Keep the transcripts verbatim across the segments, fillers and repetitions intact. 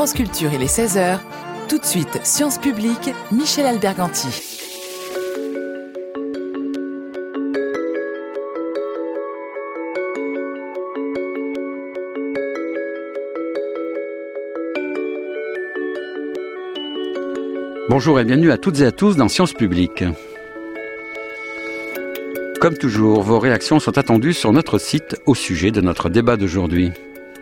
France Culture, il est seize heures. Tout de suite, Sciences Publiques, Michel Alberganti. Bonjour et bienvenue à toutes et à tous dans Sciences Publiques. Comme toujours, vos réactions sont attendues sur notre site au sujet de notre débat d'aujourd'hui.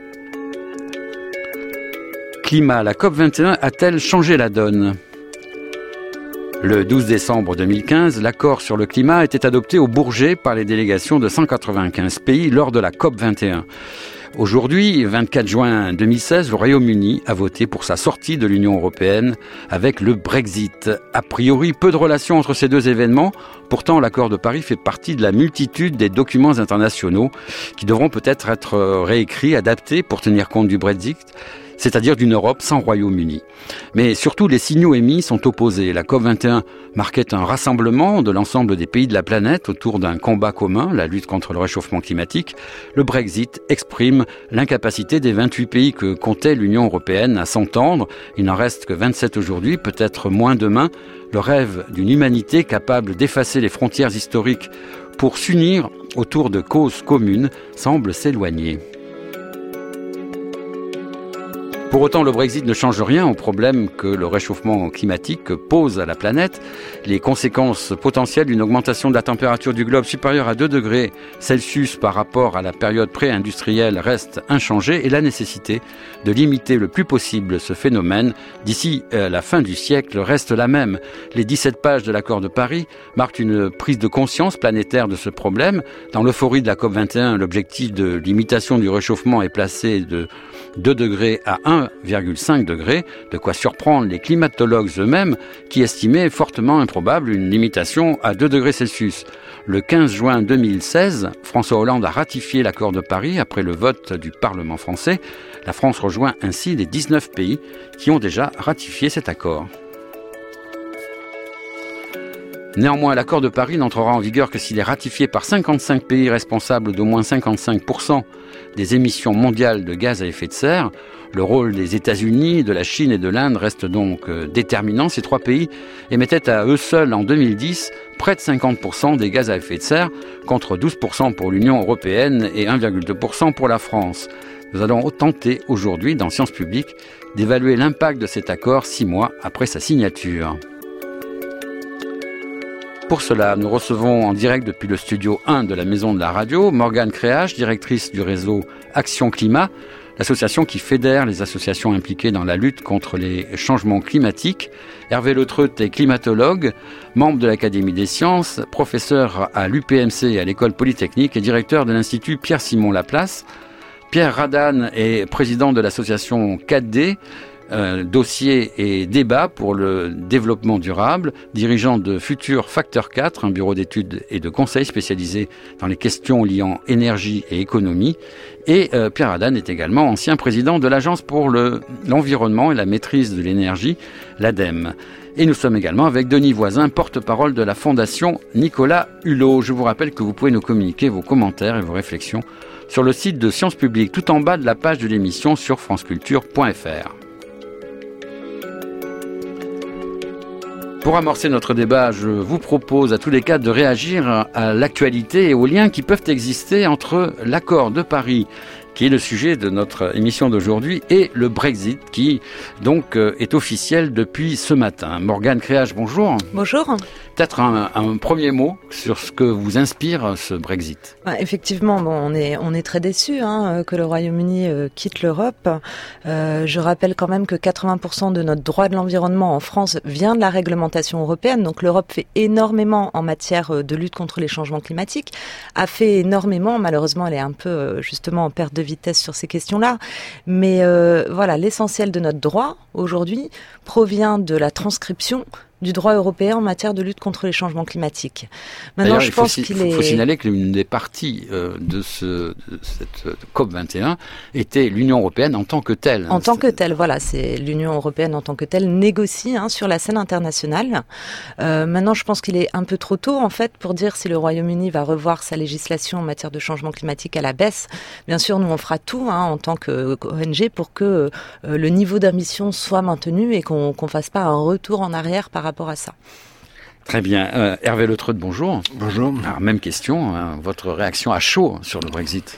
Climat, la COP vingt et un a-t-elle changé la donne ? Le douze décembre deux mille quinze, l'accord sur le climat était adopté au Bourget par les délégations de cent quatre-vingt-quinze pays lors de la COP vingt et un. Aujourd'hui, vingt-quatre juin deux mille seize, le Royaume-Uni a voté pour sa sortie de l'Union européenne avec le Brexit. A priori, peu de relations entre ces deux événements. Pourtant, l'accord de Paris fait partie de la multitude des documents internationaux qui devront peut-être être réécrits, adaptés pour tenir compte du Brexit, c'est-à-dire d'une Europe sans Royaume-Uni. Mais surtout, les signaux émis sont opposés. La COP vingt et un marquait un rassemblement de l'ensemble des pays de la planète autour d'un combat commun, la lutte contre le réchauffement climatique. Le Brexit exprime l'incapacité des vingt-huit pays que comptait l'Union européenne à s'entendre. Il n'en reste que vingt-sept aujourd'hui, peut-être moins demain. Le rêve d'une humanité capable d'effacer les frontières historiques pour s'unir autour de causes communes semble s'éloigner. Pour autant, le Brexit ne change rien au problème que le réchauffement climatique pose à la planète. Les conséquences potentielles d'une augmentation de la température du globe supérieure à deux degrés Celsius par rapport à la période pré-industrielle restent inchangées et la nécessité de limiter le plus possible ce phénomène d'ici la fin du siècle reste la même. Les dix-sept pages de l'accord de Paris marquent une prise de conscience planétaire de ce problème. Dans l'euphorie de la COP vingt et un, l'objectif de limitation du réchauffement est placé de deux degrés à un virgule cinq degrés, de quoi surprendre les climatologues eux-mêmes qui estimaient fortement improbable une limitation à deux degrés Celsius. Le quinze juin deux mille seize, François Hollande a ratifié l'accord de Paris après le vote du Parlement français. La France rejoint ainsi les dix-neuf pays qui ont déjà ratifié cet accord. Néanmoins, l'accord de Paris n'entrera en vigueur que s'il est ratifié par cinquante-cinq pays responsables d'au moins cinquante-cinq pour cent des émissions mondiales de gaz à effet de serre. Le rôle des États-Unis, de la Chine et de l'Inde reste donc déterminant. Ces trois pays émettaient à eux seuls en deux mille dix près de cinquante pour cent des gaz à effet de serre, contre douze pour cent pour l'Union européenne et un virgule deux pour cent pour la France. Nous allons tenter aujourd'hui, dans Sciences Publiques, d'évaluer l'impact de cet accord six mois après sa signature. Pour cela, nous recevons en direct depuis le studio un de la Maison de la Radio, Morgane Créage, directrice du réseau Action Climat, l'association qui fédère les associations impliquées dans la lutte contre les changements climatiques. Hervé Letreut est climatologue, membre de l'Académie des sciences, professeur à l'U P M C et à l'École polytechnique et directeur de l'Institut Pierre-Simon Laplace. Pierre Radane est président de l'association quatre D, Euh, dossier et débat pour le développement durable, dirigeant de Futur Facteur quatre, un bureau d'études et de conseils spécialisé dans les questions liant énergie et économie. Et euh, Pierre Radane est également ancien président de l'Agence pour le, l'environnement et la maîtrise de l'énergie, l'ADEME. Et nous sommes également avec Denis Voisin, porte-parole de la Fondation Nicolas Hulot. Je vous rappelle que vous pouvez nous communiquer vos commentaires et vos réflexions sur le site de Sciences Publiques, tout en bas de la page de l'émission sur franceculture point f r. Pour amorcer notre débat, je vous propose à tous les cas de réagir à l'actualité et aux liens qui peuvent exister entre l'accord de Paris, qui est le sujet de notre émission d'aujourd'hui, et le Brexit, qui donc est officiel depuis ce matin. Morgane Créage, bonjour. Bonjour. Peut-être un, un premier mot sur ce que vous inspire ce Brexit. Ouais, effectivement, bon, on est on est très déçus hein, que le Royaume-Uni euh, quitte l'Europe. Euh, je rappelle quand même que quatre-vingts pour cent de notre droit de l'environnement en France vient de la réglementation européenne. Donc l'Europe fait énormément en matière de lutte contre les changements climatiques, a fait énormément. Malheureusement, elle est un peu euh, justement en perte de vitesse sur ces questions-là. Mais euh, voilà, l'essentiel de notre droit aujourd'hui provient de la transcription du droit européen en matière de lutte contre les changements climatiques. Maintenant, D'ailleurs, je il faut pense si, qu'il faut, est... faut signaler que l'une des parties euh, de, ce, de cette COP vingt et un était l'Union européenne en tant que telle. En tant que telle, voilà, c'est l'Union européenne en tant que telle négocie hein, sur la scène internationale. Euh, maintenant, je pense qu'il est un peu trop tôt, en fait, pour dire si le Royaume-Uni va revoir sa législation en matière de changement climatique à la baisse. Bien sûr, nous, on fera tout hein, en tant qu'O N G pour que euh, le niveau d'ambition soit maintenu et qu'on qu'on fasse pas un retour en arrière par rapport à ça. Très bien. Euh, Hervé Le Treut, bonjour. Bonjour. Alors, même question, hein, votre réaction à chaud sur le Brexit?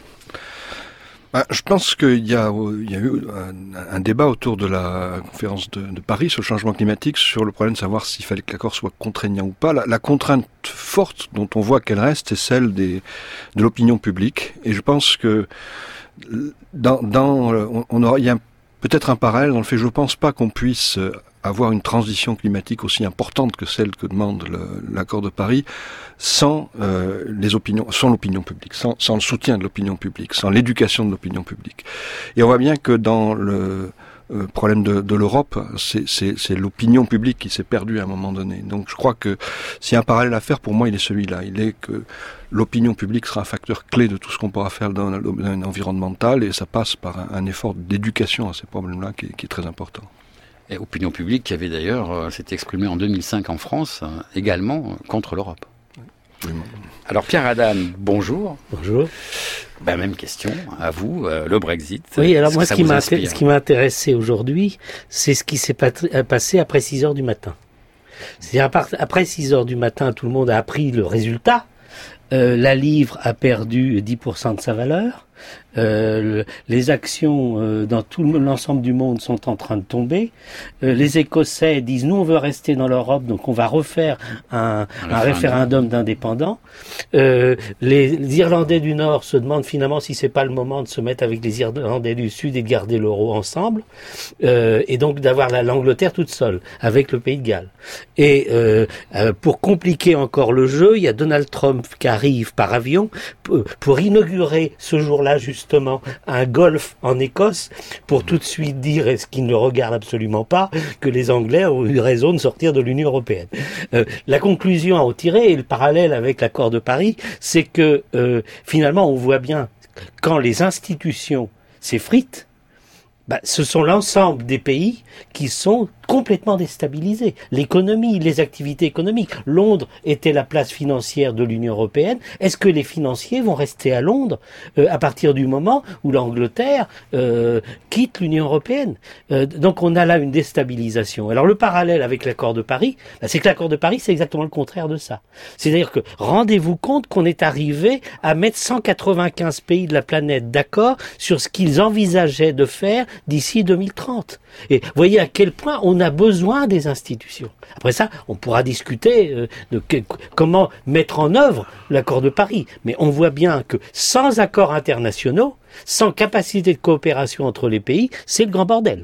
Bah, je pense qu'il y a, il y a eu un, un débat autour de la conférence de, de Paris sur le changement climatique, sur le problème de savoir s'il fallait que l'accord soit contraignant ou pas. La, la contrainte forte dont on voit qu'elle reste, c'est celle des, de l'opinion publique. Et je pense que dans, dans on, on aura, il y a peut-être un parallèle dans le fait, je ne pense pas qu'on puisse avoir une transition climatique aussi importante que celle que demande le, l'accord de Paris sans euh, les opinions, sans l'opinion publique, sans, sans le soutien de l'opinion publique, sans l'éducation de l'opinion publique. Et on voit bien que dans le euh, problème de, de l'Europe, c'est, c'est, c'est l'opinion publique qui s'est perdue à un moment donné. Donc je crois que s'il y a un parallèle à faire, pour moi, il est celui-là. Il est que l'opinion publique sera un facteur clé de tout ce qu'on pourra faire dans le domaine environnemental, et ça passe par un, un effort d'éducation à ces problèmes-là qui est, qui est très important. Et opinion publique qui avait d'ailleurs euh, s'est exprimée en deux mille cinq en France, euh, également euh, contre l'Europe. Oui. Alors Pierre Adam, bonjour. Bonjour. Ben, même question à vous, euh, le Brexit. Oui, alors moi ce qui, m'a ce qui m'a intéressé aujourd'hui, c'est ce qui s'est passé après six heures du matin. C'est-à-dire après six heures du matin, tout le monde a appris le résultat. Euh, la livre a perdu dix pour cent de sa valeur. Euh, le, les actions euh, dans tout l'ensemble du monde sont en train de tomber. Euh, les Écossais disent nous on veut rester dans l'Europe, donc on va refaire un, un référendum d'indépendants. Euh, les, les Irlandais du Nord se demandent finalement si c'est pas le moment de se mettre avec les Irlandais du Sud et de garder l'euro ensemble, euh, et donc d'avoir la, l'Angleterre toute seule avec le Pays de Galles. Et euh, euh, pour compliquer encore le jeu, il y a Donald Trump qui arrive par avion pour, pour inaugurer ce jour-là justement un golf en Écosse pour tout de suite dire, et ce qui ne le regarde absolument pas, que les Anglais ont eu raison de sortir de l'Union européenne. Euh, la conclusion à en tirer, et le parallèle avec l'accord de Paris, c'est que euh, finalement on voit bien quand les institutions s'effritent, bah, ce sont l'ensemble des pays qui sont complètement déstabilisés. L'économie, les activités économiques. Londres était la place financière de l'Union européenne. Est-ce que les financiers vont rester à Londres euh, à partir du moment où l'Angleterre euh, quitte l'Union européenne? euh, Donc on a là une déstabilisation. Alors le parallèle avec l'accord de Paris, bah, c'est que l'accord de Paris, c'est exactement le contraire de ça. C'est-à-dire que rendez-vous compte qu'on est arrivé à mettre cent quatre-vingt-quinze pays de la planète d'accord sur ce qu'ils envisageaient de faire d'ici deux mille trente. Et voyez à quel point on a besoin des institutions. Après ça, on pourra discuter euh, de que, comment mettre en œuvre l'accord de Paris. Mais on voit bien que sans accords internationaux, sans capacité de coopération entre les pays, c'est le grand bordel.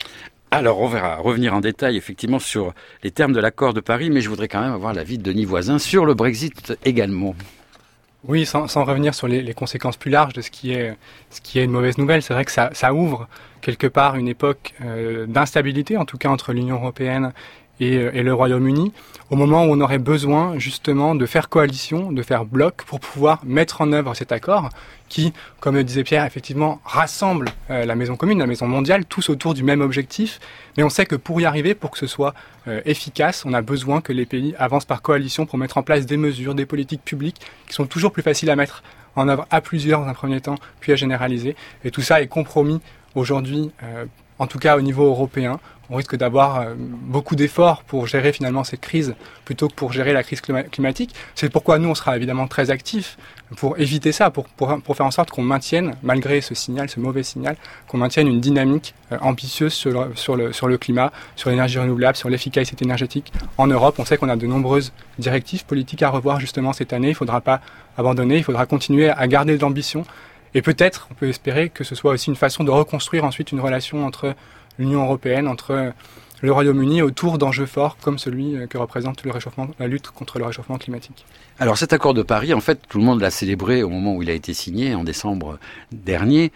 Alors, on verra revenir en détail, effectivement, sur les termes de l'accord de Paris, mais je voudrais quand même avoir l'avis de Denis Voisin sur le Brexit également. Oui, sans, sans revenir sur les, les conséquences plus larges de ce qui est, ce qui est une mauvaise nouvelle, c'est vrai que ça, ça ouvre quelque part une époque euh, d'instabilité, en tout cas entre l'Union européenne et, et le Royaume-Uni, au moment où on aurait besoin justement de faire coalition, de faire bloc pour pouvoir mettre en œuvre cet accord qui, comme le disait Pierre, effectivement rassemble euh, la maison commune, la maison mondiale, tous autour du même objectif. Mais on sait que pour y arriver, pour que ce soit euh, efficace, on a besoin que les pays avancent par coalition pour mettre en place des mesures, des politiques publiques qui sont toujours plus faciles à mettre en œuvre à plusieurs dans un premier temps, puis à généraliser. Et tout ça est compromis aujourd'hui, euh, en tout cas au niveau européen. On risque d'avoir euh, beaucoup d'efforts pour gérer finalement cette crise plutôt que pour gérer la crise clima- climatique. C'est pourquoi nous, on sera évidemment très actifs pour éviter ça, pour, pour, pour faire en sorte qu'on maintienne, malgré ce signal, ce mauvais signal, qu'on maintienne une dynamique euh, ambitieuse sur le, sur, le, sur le climat, sur l'énergie renouvelable, sur l'efficacité énergétique en Europe. On sait qu'on a de nombreuses directives politiques à revoir justement cette année. Il ne faudra pas abandonner, il faudra continuer à garder de l'ambition. Et peut-être, on peut espérer que ce soit aussi une façon de reconstruire ensuite une relation entre l'Union européenne, entre le Royaume-Uni, autour d'enjeux forts comme celui que représente le réchauffement, la lutte contre le réchauffement climatique. Alors cet accord de Paris, en fait, tout le monde l'a célébré au moment où il a été signé, en décembre dernier,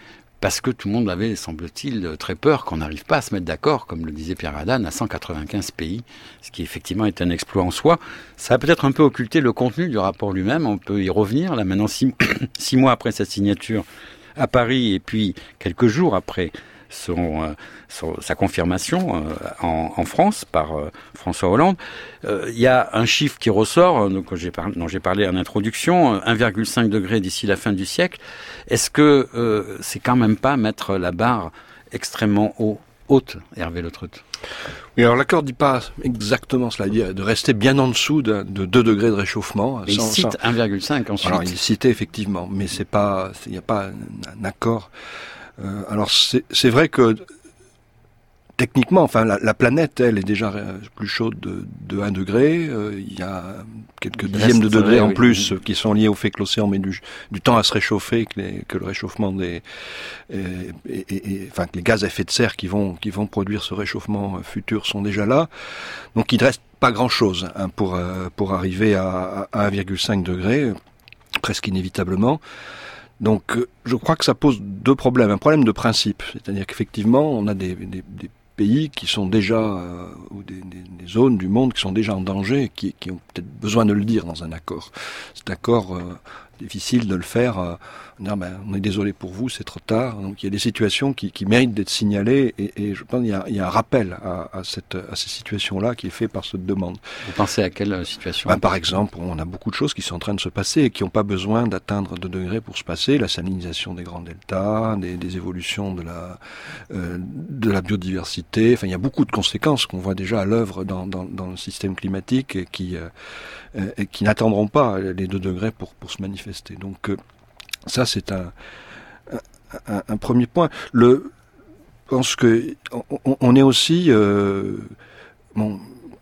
parce que tout le monde avait, semble-t-il, très peur qu'on n'arrive pas à se mettre d'accord, comme le disait Pierre Hadane, à cent quatre-vingt-quinze pays, ce qui effectivement est un exploit en soi. Ça a peut-être un peu occulté le contenu du rapport lui-même, on peut y revenir, là maintenant six, six mois après sa signature à Paris, et puis quelques jours après Son, euh, son, sa confirmation euh, en, en France par euh, François Hollande. Il euh, y a un chiffre qui ressort, donc, j'ai par, dont j'ai parlé en introduction, un virgule cinq degré d'ici la fin du siècle. Est-ce que euh, c'est quand même pas mettre la barre extrêmement haut, haute, Hervé Le Treut? Oui, alors l'accord dit pas exactement cela, il dit de rester bien en dessous de, de deux degrés de réchauffement. Mais sans, il cite sans... un virgule cinq ensuite. Alors il citait effectivement, mais c'est pas, il n'y a pas un, un accord. Euh, alors c'est, c'est vrai que techniquement, enfin la, la planète, elle est déjà plus chaude de, de un degré. Euh, il y a quelques dixièmes de degrés en oui, plus oui. qui sont liés au fait que l'océan met du, du temps à se réchauffer, que, les, que le réchauffement des, et, et, et, enfin que les gaz à effet de serre qui vont qui vont produire ce réchauffement futur sont déjà là. Donc il ne reste pas grand-chose hein, pour euh, pour arriver à, à un virgule cinq degré, presque inévitablement. Donc, je crois que ça pose deux problèmes. Un problème de principe, c'est-à-dire qu'effectivement, on a des, des, des pays qui sont déjà, euh, ou des, des, des zones du monde qui sont déjà en danger, et qui, qui ont peut-être besoin de le dire dans un accord. Cet accord, euh, difficile de le faire, euh, dire, ben, on est désolé pour vous, c'est trop tard. Donc, il y a des situations qui, qui méritent d'être signalées, et, et je pense qu'il y a, il y a un rappel à, à, cette, à ces situations-là qui est fait par cette demande. Vous pensez à quelle situation? Ben, par exemple, on a beaucoup de choses qui sont en train de se passer et qui n'ont pas besoin d'atteindre deux degrés pour se passer. La salinisation des grands deltas, des, des évolutions de la, euh, de la biodiversité. Enfin, il y a beaucoup de conséquences qu'on voit déjà à l'œuvre dans, dans, dans le système climatique et qui, euh, et qui n'attendront pas les deux degrés pour, pour se manifester. Donc, euh, ça, c'est un, un, un premier point. Le, je pense que on, on est aussi, euh, bon,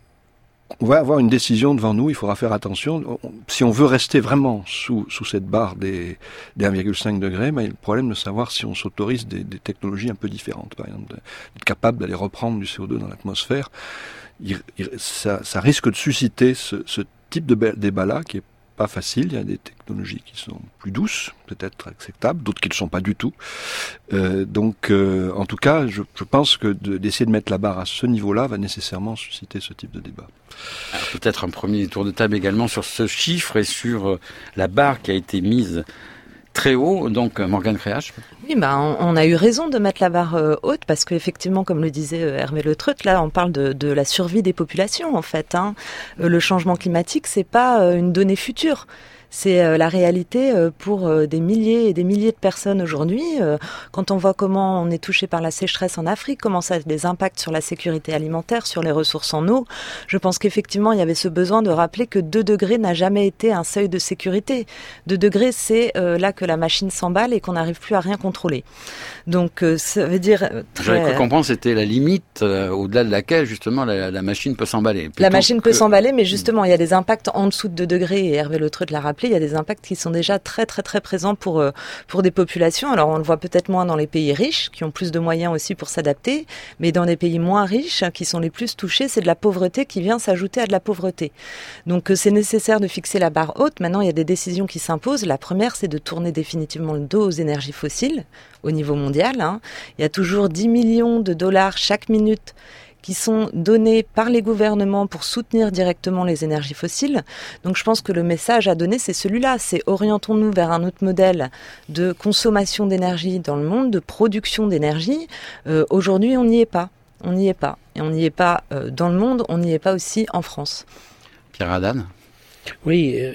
on va avoir une décision devant nous. Il faudra faire attention. On, si on veut rester vraiment sous sous cette barre des, des un virgule cinq degrés, ben, il y a le problème de savoir si on s'autorise des, des technologies un peu différentes. Par exemple, d'être capable d'aller reprendre du C O deux dans l'atmosphère. Il, il, ça, ça risque de susciter ce, ce type de débat-là qui est pas facile. Il y a des technologies qui sont plus douces, peut-être acceptables, d'autres qui ne le sont pas du tout. Euh, donc, euh, en tout cas, je, je pense que de, d'essayer de mettre la barre à ce niveau-là va nécessairement susciter ce type de débat. Alors, peut-être un premier tour de table également sur ce chiffre et sur euh, la barre qui a été mise très haut, donc Morgane Créache. Oui, bah, on, on a eu raison de mettre la barre euh, haute parce qu'effectivement, comme le disait euh, Hervé Le Treut, là, on parle de, de la survie des populations en fait. Hein. Euh, le changement climatique, c'est pas euh, une donnée future. C'est euh, la réalité euh, pour euh, des milliers et des milliers de personnes aujourd'hui. Euh, quand on voit comment on est touché par la sécheresse en Afrique, comment ça a des impacts sur la sécurité alimentaire, sur les ressources en eau, je pense qu'effectivement, il y avait ce besoin de rappeler que deux degrés n'a jamais été un seuil de sécurité. deux degrés, c'est euh, là que la machine s'emballe et qu'on n'arrive plus à rien contrôler. Donc, euh, ça veut dire... Euh, très... J'avais cru comprendre c'était la limite euh, au-delà de laquelle, justement, la, la machine peut s'emballer. La machine que... peut s'emballer, mais justement, il y a des impacts en dessous de deux degrés, et Hervé Le Treut l'a rappelé. Il y a des impacts qui sont déjà très très très présents pour pour des populations. Alors on le voit peut-être moins dans les pays riches qui ont plus de moyens aussi pour s'adapter, mais dans des pays moins riches qui sont les plus touchés, c'est de la pauvreté qui vient s'ajouter à de la pauvreté. Donc c'est nécessaire de fixer la barre haute. Maintenant il y a des décisions qui s'imposent. La première, c'est de tourner définitivement le dos aux énergies fossiles au niveau mondial. Hein. Il y a toujours dix millions de dollars chaque minute qui sont donnés par les gouvernements pour soutenir directement les énergies fossiles. Donc je pense que le message à donner, c'est celui-là. C'est orientons-nous vers un autre modèle de consommation d'énergie dans le monde, de production d'énergie. Euh, aujourd'hui, on n'y est pas. On n'y est pas. Et on n'y est pas euh, dans le monde, on n'y est pas aussi en France. Pierre Hadane ? Oui, euh,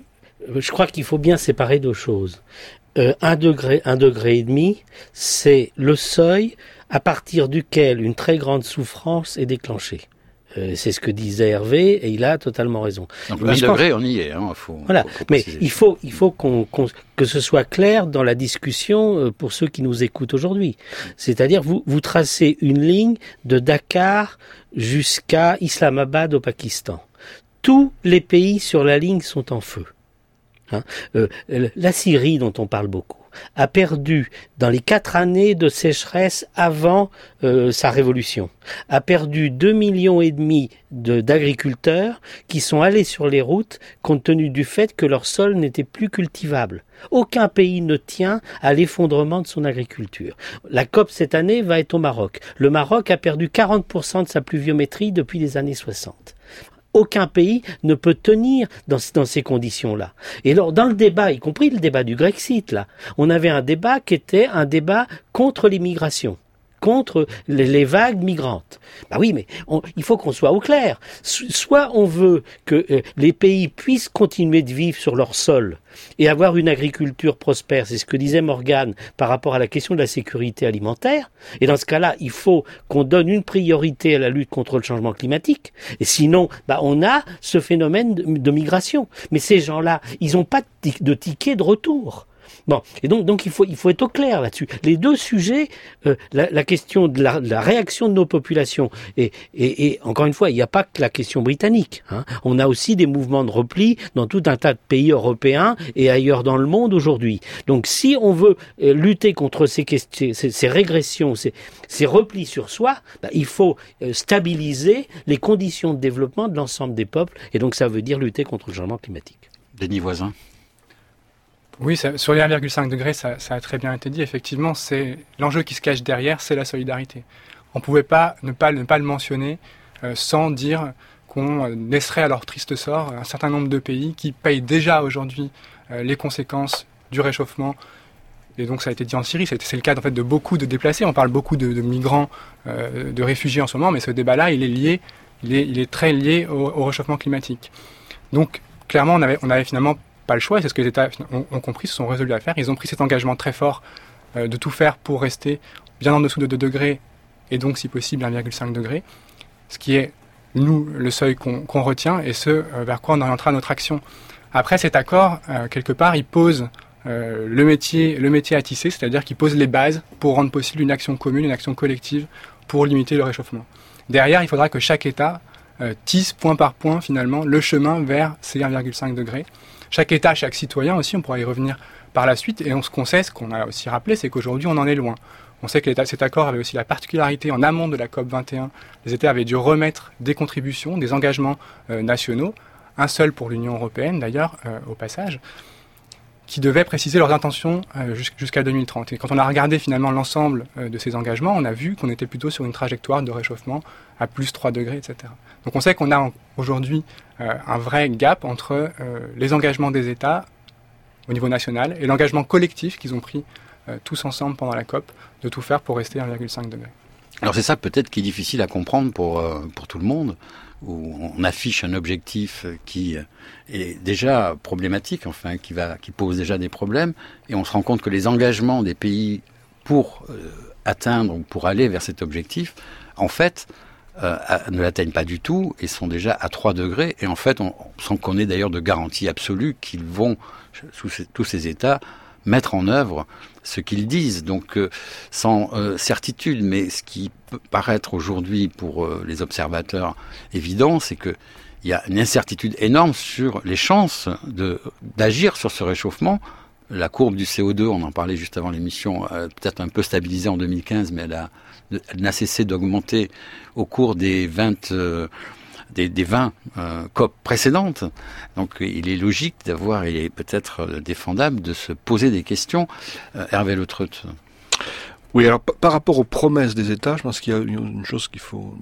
je crois qu'il faut bien séparer deux choses. Euh, un degré, un degré et demi, c'est le seuil à partir duquel une très grande souffrance est déclenchée. Euh, c'est ce que disait Hervé, et il a totalement raison. Donc le un degré, on y est. Hein, faut, voilà, faut, faut mais il faut, il faut qu'on, qu'on, que ce soit clair dans la discussion euh, pour ceux qui nous écoutent aujourd'hui. C'est-à-dire, vous, vous tracez une ligne de Dakar jusqu'à Islamabad au Pakistan. Tous les pays sur la ligne sont en feu. Hein, euh, la Syrie dont on parle beaucoup. a perdu, dans les quatre années de sécheresse avant euh, sa révolution, a perdu deux millions et demi de, d'agriculteurs qui sont allés sur les routes compte tenu du fait que leur sol n'était plus cultivable. Aucun pays ne tient à l'effondrement de son agriculture. La COP cette année va être au Maroc. Le Maroc a perdu quarante pour cent de sa pluviométrie depuis les années soixante. Aucun pays ne peut tenir dans, dans ces conditions-là. Et alors, dans le débat, y compris le débat du Grexit, là, on avait un débat qui était un débat contre l'immigration, contre les, les vagues migrantes. Bah oui, mais on, il faut qu'on soit au clair. Soit on veut que euh, les pays puissent continuer de vivre sur leur sol et avoir une agriculture prospère, c'est ce que disait Morgane par rapport à la question de la sécurité alimentaire, et dans ce cas-là, il faut qu'on donne une priorité à la lutte contre le changement climatique, et sinon, bah, on a ce phénomène de, de migration. Mais ces gens-là, ils n'ont pas de, de ticket de retour. Bon, et donc, donc il faut, il faut être au clair là-dessus. Les deux sujets, euh, la, la question de la, de la réaction de nos populations, et, et, et encore une fois, il n'y a pas que la question britannique. Hein. On a aussi des mouvements de repli dans tout un tas de pays européens et ailleurs dans le monde aujourd'hui. Donc, si on veut euh, lutter contre ces, questions, ces, ces régressions, ces, ces replis sur soi, bah, il faut euh, stabiliser les conditions de développement de l'ensemble des peuples, et donc ça veut dire lutter contre le changement climatique. Denis Voisin. Oui, ça, sur les un virgule cinq degrés, ça, ça a très bien été dit. Effectivement, c'est l'enjeu qui se cache derrière, c'est la solidarité. On ne pouvait pas ne pas ne pas le mentionner euh, sans dire qu'on euh, laisserait à leur triste sort un certain nombre de pays qui payent déjà aujourd'hui euh, les conséquences du réchauffement. Et donc, ça a été dit en Syrie. C'est, c'est le cas en fait de beaucoup de déplacés. On parle beaucoup de, de migrants, euh, de réfugiés en ce moment, mais ce débat-là, il est lié, il est, il est très lié au, au réchauffement climatique. Donc, clairement, on avait, on avait finalement pas le choix, et c'est ce que les États ont, ont compris, se sont résolus à faire. Ils ont pris cet engagement très fort euh, de tout faire pour rester bien en dessous de deux degrés, et donc si possible un virgule cinq degré, ce qui est, nous, le seuil qu'on, qu'on retient, et ce euh, vers quoi on orientera notre action. Après, cet accord, euh, quelque part, il pose euh, le, métier, le métier à tisser, c'est-à-dire qu'il pose les bases pour rendre possible une action commune, une action collective pour limiter le réchauffement. Derrière, il faudra que chaque État euh, tisse point par point, finalement, le chemin vers ces un virgule cinq degrés. Chaque État, chaque citoyen aussi, on pourra y revenir par la suite. Et on, ce qu'on sait, ce qu'on a aussi rappelé, c'est qu'aujourd'hui, on en est loin. On sait que cet accord avait aussi la particularité, en amont de la COP vingt et un, les États avaient dû remettre des contributions, des engagements euh, nationaux, un seul pour l'Union européenne d'ailleurs, euh, au passage, qui devaient préciser leurs intentions euh, jusqu'à deux mille trente. Et quand on a regardé finalement l'ensemble euh, de ces engagements, on a vu qu'on était plutôt sur une trajectoire de réchauffement à plus trois degrés, et cetera. Donc on sait qu'on a aujourd'hui euh, un vrai gap entre euh, les engagements des États au niveau national et l'engagement collectif qu'ils ont pris euh, tous ensemble pendant la COP de tout faire pour rester à un virgule cinq degré. Alors c'est ça peut-être qui est difficile à comprendre pour, euh, pour tout le monde, où on affiche un objectif qui est déjà problématique, enfin qui, va, qui pose déjà des problèmes, et on se rend compte que les engagements des pays pour euh, atteindre ou pour aller vers cet objectif, en fait, euh, ne l'atteignent pas du tout et sont déjà à trois degrés. Et en fait, on, sans qu'on ait d'ailleurs de garantie absolue qu'ils vont, sous ces, tous ces états, mettre en œuvre ce qu'ils disent, donc euh, sans euh, certitude. Mais ce qui peut paraître aujourd'hui pour euh, les observateurs évident, c'est que il y a une incertitude énorme sur les chances de, d'agir sur ce réchauffement. La courbe du C O deux, on en parlait juste avant l'émission, a peut-être un peu stabilisé en deux mille quinze, mais elle, a, elle n'a cessé d'augmenter au cours des vingt, euh, des, des vingt euh, COP précédentes. Donc il est logique d'avoir, il est peut-être défendable de se poser des questions. Euh, Hervé Le Treut. Oui, alors p- par rapport aux promesses des États, je pense qu'il y a une chose qu'il faut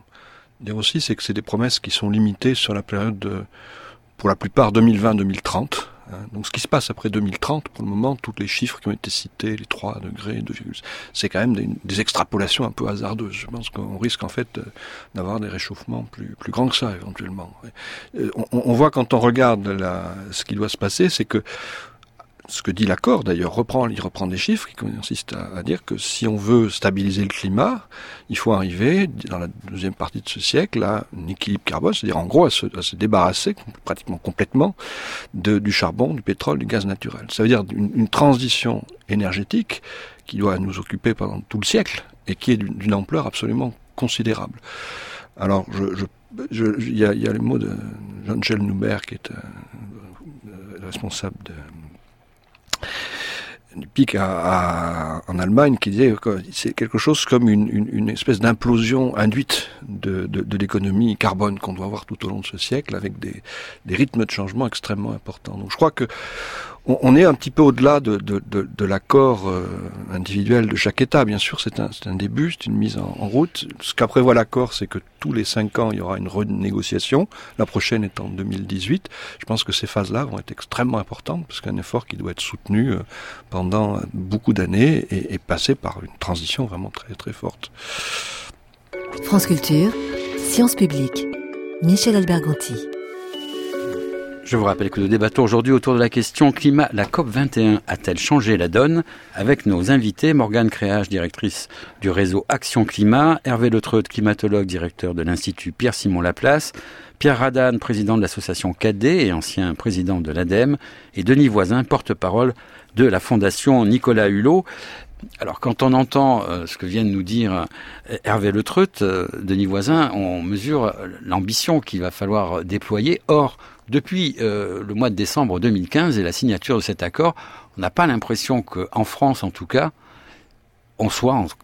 dire aussi, c'est que c'est des promesses qui sont limitées sur la période de, pour la plupart, deux mille vingt deux mille trente. Donc ce qui se passe après deux mille trente, pour le moment, tous les chiffres qui ont été cités, les trois degrés, deux, c'est quand même des, des extrapolations un peu hasardeuses. Je pense qu'on risque en fait d'avoir des réchauffements plus, plus grands que ça éventuellement. On, on voit quand on regarde la, ce qui doit se passer, c'est que ce que dit l'accord, d'ailleurs, reprend, il reprend des chiffres qui consistent à, à dire que si on veut stabiliser le climat, il faut arriver, dans la deuxième partie de ce siècle, à un équilibre carbone, c'est-à-dire en gros à se, à se débarrasser pratiquement complètement de, du charbon, du pétrole, du gaz naturel. Ça veut dire une, une transition énergétique qui doit nous occuper pendant tout le siècle et qui est d'une, d'une ampleur absolument considérable. Alors, je, je, je, il y a, il y a le mot de Jean-Michel Noubert qui est euh, responsable de pic à, à, en Allemagne qui disait que c'est quelque chose comme une, une, une espèce d'implosion induite de, de, de l'économie carbone qu'on doit avoir tout au long de ce siècle, avec des, des rythmes de changement extrêmement importants. Donc je crois que on, on est un petit peu au-delà de, de, de, de l'accord euh, individuel de chaque État. Bien sûr, c'est un, c'est un début, c'est une mise en, en route. Ce qu'a prévoit l'accord, c'est que tous les cinq ans, il y aura une renégociation. La prochaine est en deux mille dix-huit. Je pense que ces phases-là vont être extrêmement importantes, parce qu'un effort qui doit être soutenu euh, pendant beaucoup d'années et, et passer par une transition vraiment très très forte. France Culture, Sciences Publiques, Michel Alberganti. Je vous rappelle que nous débattons aujourd'hui autour de la question climat. La COP vingt et un a-t-elle changé la donne? Avec nos invités, Morgane Créage, directrice du réseau Action Climat, Hervé Letreut, climatologue, directeur de l'Institut Pierre-Simon Laplace, Pierre Radane, président de l'association C A D et ancien président de l'ADEME, et Denis Voisin, porte-parole de la Fondation Nicolas Hulot. Alors, quand on entend euh, ce que vient de nous dire euh, Hervé Letreut, euh, Denis Voisin, on mesure l'ambition qu'il va falloir déployer. Or, depuis euh, le mois de décembre deux mille quinze et la signature de cet accord, on n'a pas l'impression qu'en France, en tout cas, on soit en,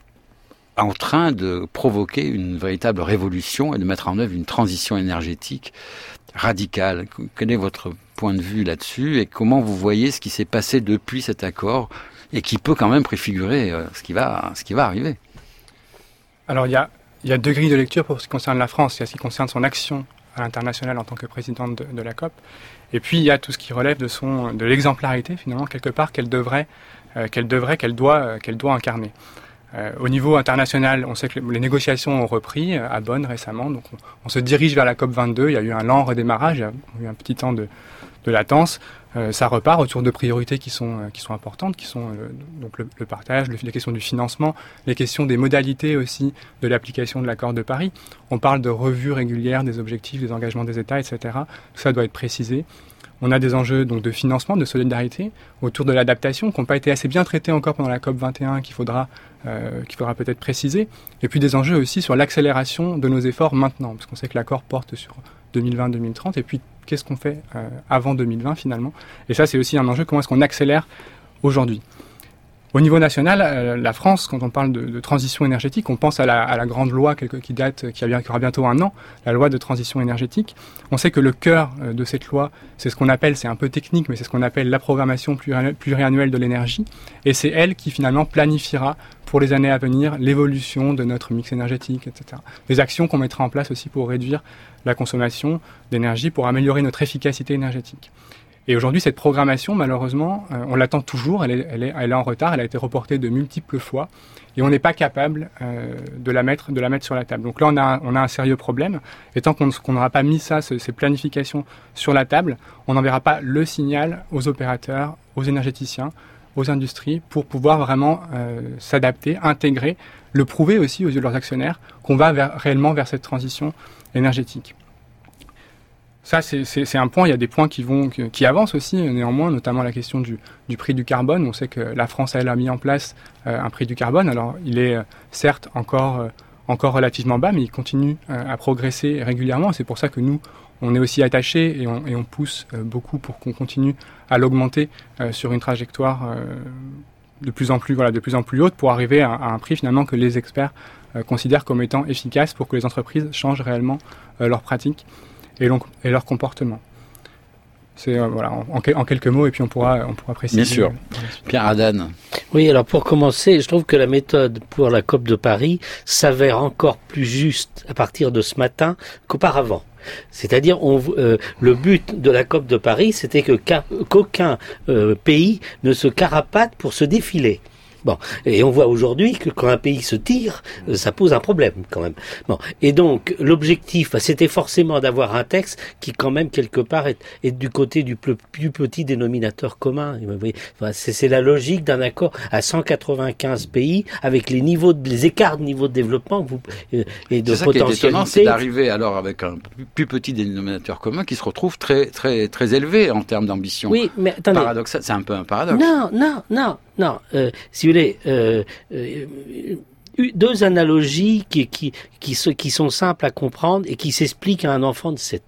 en train de provoquer une véritable révolution et de mettre en œuvre une transition énergétique radicale. Quel est votre point de vue là-dessus et comment vous voyez ce qui s'est passé depuis cet accord et qui peut quand même préfigurer euh, ce qui va, ce qui va arriver? Alors, il y a, il y a deux grilles de lecture pour ce qui concerne la France. Il y a ce qui concerne son action à l'international en tant que présidente de, de la COP. Et puis, il y a tout ce qui relève de, son, de l'exemplarité, finalement, quelque part, qu'elle devrait, euh, qu'elle devrait, qu'elle doit, euh, qu'elle doit incarner. Euh, au niveau international, on sait que les négociations ont repris euh, à Bonn récemment. Donc, on, on se dirige vers la COP vingt-deux. Il y a eu un lent redémarrage, il y a eu un petit temps de, de latence. Euh, ça repart autour de priorités qui sont, euh, qui sont importantes, qui sont euh, donc le, le partage, le, les questions du financement, les questions des modalités aussi de l'application de l'accord de Paris. On parle de revue régulière des objectifs, des engagements des États, et cetera. Tout ça doit être précisé. On a des enjeux donc de financement, de solidarité, autour de l'adaptation, qui n'ont pas été assez bien traités encore pendant la COP vingt et un, qu'il faudra, euh, qu'il faudra peut-être préciser. Et puis des enjeux aussi sur l'accélération de nos efforts maintenant, parce qu'on sait que l'accord porte sur deux mille vingt deux mille trente, et puis qu'est-ce qu'on fait euh, avant deux mille vingt finalement. Et ça, c'est aussi un enjeu, comment est-ce qu'on accélère aujourd'hui. Au niveau national, euh, la France, quand on parle de, de transition énergétique, on pense à la, à la grande loi quelque, qui date, qui, a bien, qui aura bientôt un an, la loi de transition énergétique. On sait que le cœur euh, de cette loi, c'est ce qu'on appelle, c'est un peu technique, mais c'est ce qu'on appelle la programmation pluriannuelle de l'énergie. Et c'est elle qui finalement planifiera pour les années à venir l'évolution de notre mix énergétique, et cetera. Les actions qu'on mettra en place aussi pour réduire la consommation d'énergie, pour améliorer notre efficacité énergétique. Et aujourd'hui, cette programmation, malheureusement, euh, on l'attend toujours, elle est, elle, est, elle est en retard, elle a été reportée de multiples fois, et on n'est pas capable euh, de, la mettre, de la mettre sur la table. Donc là, on a, on a un sérieux problème, et tant qu'on n'aura pas mis ça, ce, ces planifications sur la table, on n'enverra pas le signal aux opérateurs, aux énergéticiens, aux industries, pour pouvoir vraiment euh, s'adapter, intégrer, le prouver aussi aux yeux de leurs actionnaires, qu'on va vers, réellement vers cette transition énergétique. Ça, c'est, c'est, c'est un point. Il y a des points qui vont, qui avancent aussi, néanmoins, notamment la question du, du prix du carbone. On sait que la France, elle, a mis en place euh, un prix du carbone. Alors, il est euh, certes encore, euh, encore relativement bas, mais il continue euh, à progresser régulièrement. C'est pour ça que nous, on est aussi attachés et on, et on pousse euh, beaucoup pour qu'on continue à l'augmenter euh, sur une trajectoire euh, de plus en plus, voilà, de plus en plus haute, pour arriver à, à un prix finalement que les experts euh, considèrent comme étant efficace pour que les entreprises changent réellement euh, leurs pratiques et, et leur comportement. C'est euh, voilà, en, en quelques mots, et puis on pourra, on pourra préciser. Bien sûr. Pierre Radane. Oui, alors pour commencer, je trouve que la méthode pour la COP de Paris s'avère encore plus juste à partir de ce matin qu'auparavant. C'est-à-dire, on, euh, le but de la COP de Paris, c'était que qu'aucun euh, pays ne se carapate pour se défiler. Bon, et on voit aujourd'hui que quand un pays se tire, ça pose un problème quand même. Bon, et donc l'objectif, c'était forcément d'avoir un texte qui, quand même, quelque part, est, est du côté du plus, plus petit dénominateur commun. Enfin, c'est, c'est la logique d'un accord à cent quatre-vingt-quinze pays avec les niveaux, de, les écarts de niveau de développement vous, euh, et de c'est potentialité. Ça qui est étonnant, c'est d'arriver alors avec un plus petit dénominateur commun qui se retrouve très très très élevé en termes d'ambition. Oui, mais attendez. Paradoxal, c'est un peu un paradoxe. Non, non, non. Non, euh, si vous voulez, euh, euh, deux analogies qui, qui, qui, qui sont simples à comprendre et qui s'expliquent à un enfant de sept ans.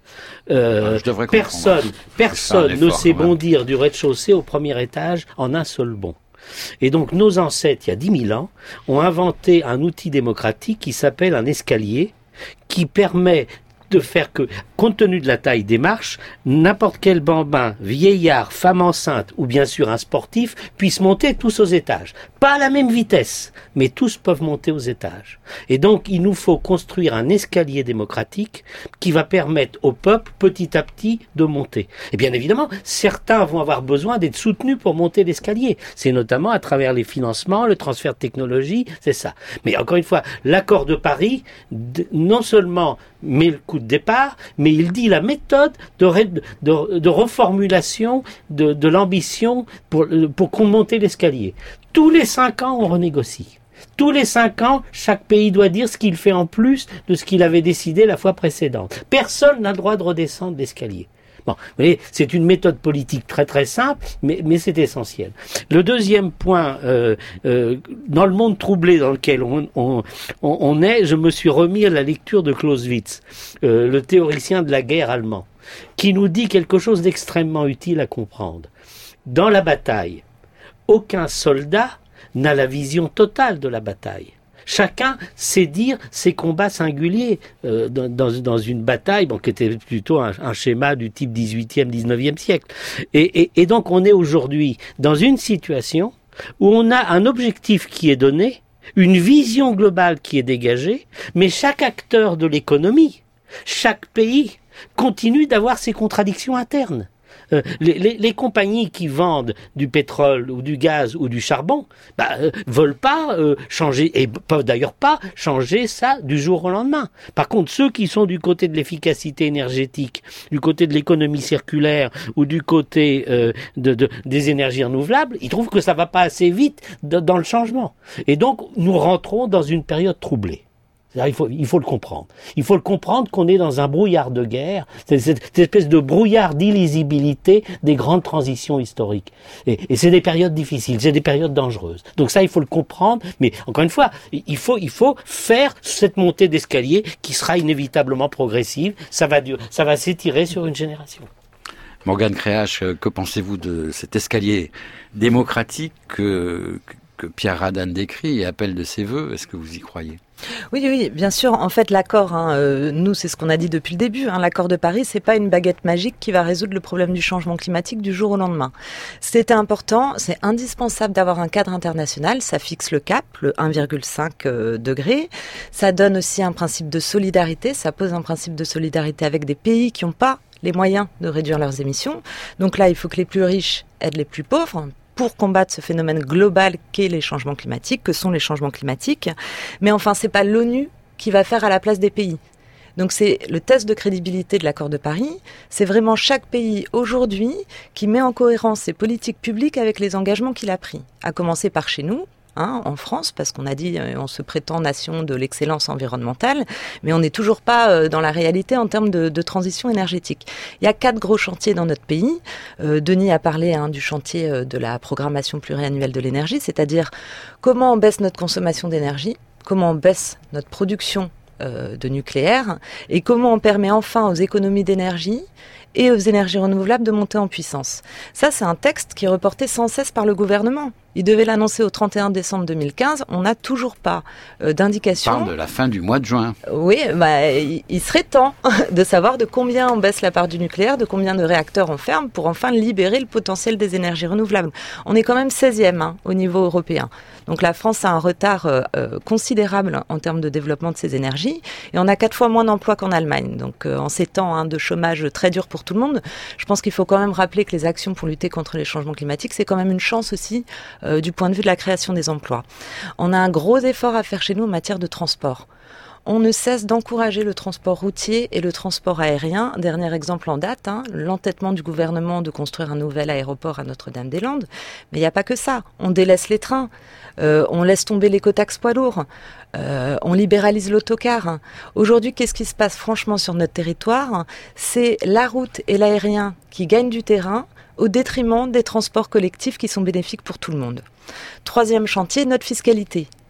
Euh, euh, personne, personne ne sait bondir du rez-de-chaussée au premier étage en un seul bond. Et donc nos ancêtres, il y a dix mille ans, ont inventé un outil démocratique qui s'appelle un escalier, qui permet de faire que, compte tenu de la taille des marches, n'importe quel bambin, vieillard, femme enceinte ou bien sûr un sportif puisse monter tous aux étages. Pas à la même vitesse, mais tous peuvent monter aux étages. Et donc il nous faut construire un escalier démocratique qui va permettre au peuple petit à petit de monter. Et bien évidemment, certains vont avoir besoin d'être soutenus pour monter l'escalier. C'est notamment à travers les financements, le transfert de technologie, c'est ça. Mais encore une fois, l'accord de Paris, non seulement met le coup de départ, mais il dit la méthode de, ré, de, de reformulation de, de l'ambition pour, pour qu'on monte l'escalier. Tous les cinq ans, on renégocie. Tous les cinq ans, chaque pays doit dire ce qu'il fait en plus de ce qu'il avait décidé la fois précédente. Personne n'a le droit de redescendre l'escalier. Bon, vous voyez, c'est une méthode politique très très simple, mais, mais c'est essentiel. Le deuxième point, euh, euh, dans le monde troublé dans lequel on, on, on, on est, je me suis remis à la lecture de Clausewitz, euh, le théoricien de la guerre allemand, qui nous dit quelque chose d'extrêmement utile à comprendre. Dans la bataille, aucun soldat n'a la vision totale de la bataille. Chacun sait dire ses combats singuliers euh, dans, dans, dans une bataille, bon, qui était plutôt un, un schéma du type dix-huitième, dix-neuvième siècle. Et, et, et donc on est aujourd'hui dans une situation où on a un objectif qui est donné, une vision globale qui est dégagée, mais chaque acteur de l'économie, chaque pays continue d'avoir ses contradictions internes. Euh, les, les, les compagnies qui vendent du pétrole ou du gaz ou du charbon bah, euh, veulent pas euh, changer, et peuvent d'ailleurs pas changer ça du jour au lendemain. Par contre, ceux qui sont du côté de l'efficacité énergétique, du côté de l'économie circulaire ou du côté euh, de, de, des énergies renouvelables, ils trouvent que ça va pas assez vite de, dans le changement. Et donc, nous rentrons dans une période troublée. Il faut, il faut le comprendre. Il faut le comprendre qu'on est dans un brouillard de guerre, c'est cette espèce de brouillard d'illisibilité des grandes transitions historiques. Et, et c'est des périodes difficiles, c'est des périodes dangereuses. Donc ça, il faut le comprendre. Mais encore une fois, il faut, il faut faire cette montée d'escalier qui sera inévitablement progressive. Ça va, ça va s'étirer sur une génération. Morgane Créache, que pensez-vous de cet escalier démocratique que, que Pierre Radin décrit et appelle de ses voeux? Est-ce que vous y croyez? Oui, oui, bien sûr. En fait, l'accord, hein, euh, nous, c'est ce qu'on a dit depuis le début. Hein, l'accord de Paris, c'est pas une baguette magique qui va résoudre le problème du changement climatique du jour au lendemain. C'était important, c'est indispensable d'avoir un cadre international. Ça fixe le cap, le un virgule cinq euh, degrés. Ça donne aussi un principe de solidarité. Ça pose un principe de solidarité avec des pays qui n'ont pas les moyens de réduire leurs émissions. Donc là, il faut que les plus riches aident les plus pauvres pour combattre ce phénomène global qu'est les changements climatiques, que sont les changements climatiques. Mais enfin, c'est pas l'ONU qui va faire à la place des pays. Donc c'est le test de crédibilité de l'accord de Paris. C'est vraiment chaque pays aujourd'hui qui met en cohérence ses politiques publiques avec les engagements qu'il a pris. À commencer par chez nous, hein, en France, parce qu'on a dit euh, on se prétend nation de l'excellence environnementale, mais on n'est toujours pas euh, dans la réalité en termes de, de transition énergétique. Il y a quatre gros chantiers dans notre pays. Euh, Denis a parlé hein, du chantier euh, de la programmation pluriannuelle de l'énergie, c'est-à-dire comment on baisse notre consommation d'énergie, comment on baisse notre production euh, de nucléaire, et comment on permet enfin aux économies d'énergie et aux énergies renouvelables de monter en puissance. Ça, c'est un texte qui est reporté sans cesse par le gouvernement. Il devait l'annoncer au trente et un décembre deux mille quinze. On n'a toujours pas euh, d'indication. On parle de la fin du mois de juin. Oui, bah, il, il serait temps de savoir de combien on baisse la part du nucléaire, de combien de réacteurs on ferme pour enfin libérer le potentiel des énergies renouvelables. On est quand même seizième hein, au niveau européen. Donc la France a un retard euh, considérable en termes de développement de ces énergies et on a quatre fois moins d'emplois qu'en Allemagne. Donc euh, en ces temps hein, de chômage très dur pour tout le monde, je pense qu'il faut quand même rappeler que les actions pour lutter contre les changements climatiques, c'est quand même une chance aussi euh, du point de vue de la création des emplois. On a un gros effort à faire chez nous en matière de transport. On ne cesse d'encourager le transport routier et le transport aérien. Dernier exemple en date, hein, l'entêtement du gouvernement de construire un nouvel aéroport à Notre-Dame-des-Landes. Mais il n'y a pas que ça. On délaisse les trains, euh, on laisse tomber l'écotaxe poids lourd, euh, on libéralise l'autocar. Aujourd'hui, qu'est-ce qui se passe franchement sur notre territoire? C'est la route et l'aérien qui gagnent du terrain au détriment des transports collectifs qui sont bénéfiques pour tout le monde. Troisième chantier, notre fiscalité.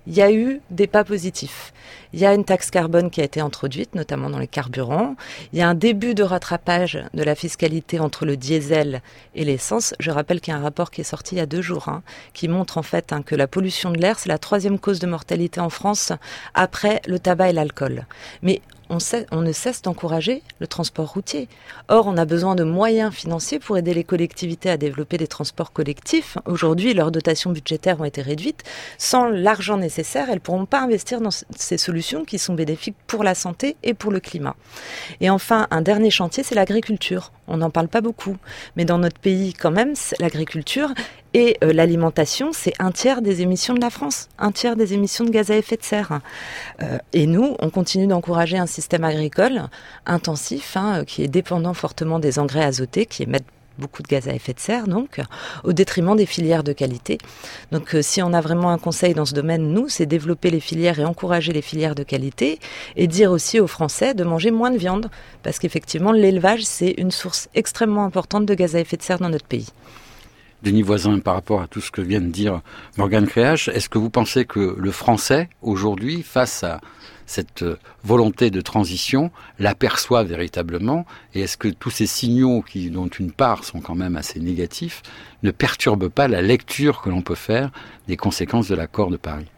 il y a eu des pas positifs. Il y a une taxe carbone qui a été introduite, notamment dans les carburants. Il y a un début de rattrapage de la fiscalité entre le diesel et l'essence. Je rappelle qu'il y a un rapport qui est sorti il y a deux jours, hein, qui montre en fait hein, que la pollution de l'air, c'est la troisième cause de mortalité en France après le tabac et l'alcool. Mais On, sait, on ne cesse d'encourager le transport routier. Or, on a besoin de moyens financiers pour aider les collectivités à développer des transports collectifs. Aujourd'hui, leurs dotations budgétaires ont été réduites. Sans l'argent nécessaire, elles ne pourront pas investir dans ces solutions qui sont bénéfiques pour la santé et pour le climat. Et enfin, un dernier chantier, c'est l'agriculture. On n'en parle pas beaucoup. Mais dans notre pays, quand même, l'agriculture et euh, l'alimentation, c'est un tiers des émissions de la France, un tiers des émissions de gaz à effet de serre. Euh, et nous, on continue d'encourager un système agricole intensif, hein, qui est dépendant fortement des engrais azotés, qui émettent beaucoup de gaz à effet de serre, donc, au détriment des filières de qualité. Donc, euh, si on a vraiment un conseil dans ce domaine, nous, c'est développer les filières et encourager les filières de qualité et dire aussi aux Français de manger moins de viande, parce qu'effectivement, l'élevage, c'est une source extrêmement importante de gaz à effet de serre dans notre pays. Denis Voisin, par rapport à tout ce que vient de dire Morgane Créache, est-ce que vous pensez que le Français, aujourd'hui, face à cette volonté de transition, l'aperçoit véritablement? Et est-ce que tous ces signaux, qui, dont une part sont quand même assez négatifs, ne perturbent pas la lecture que l'on peut faire des conséquences de l'accord de Paris?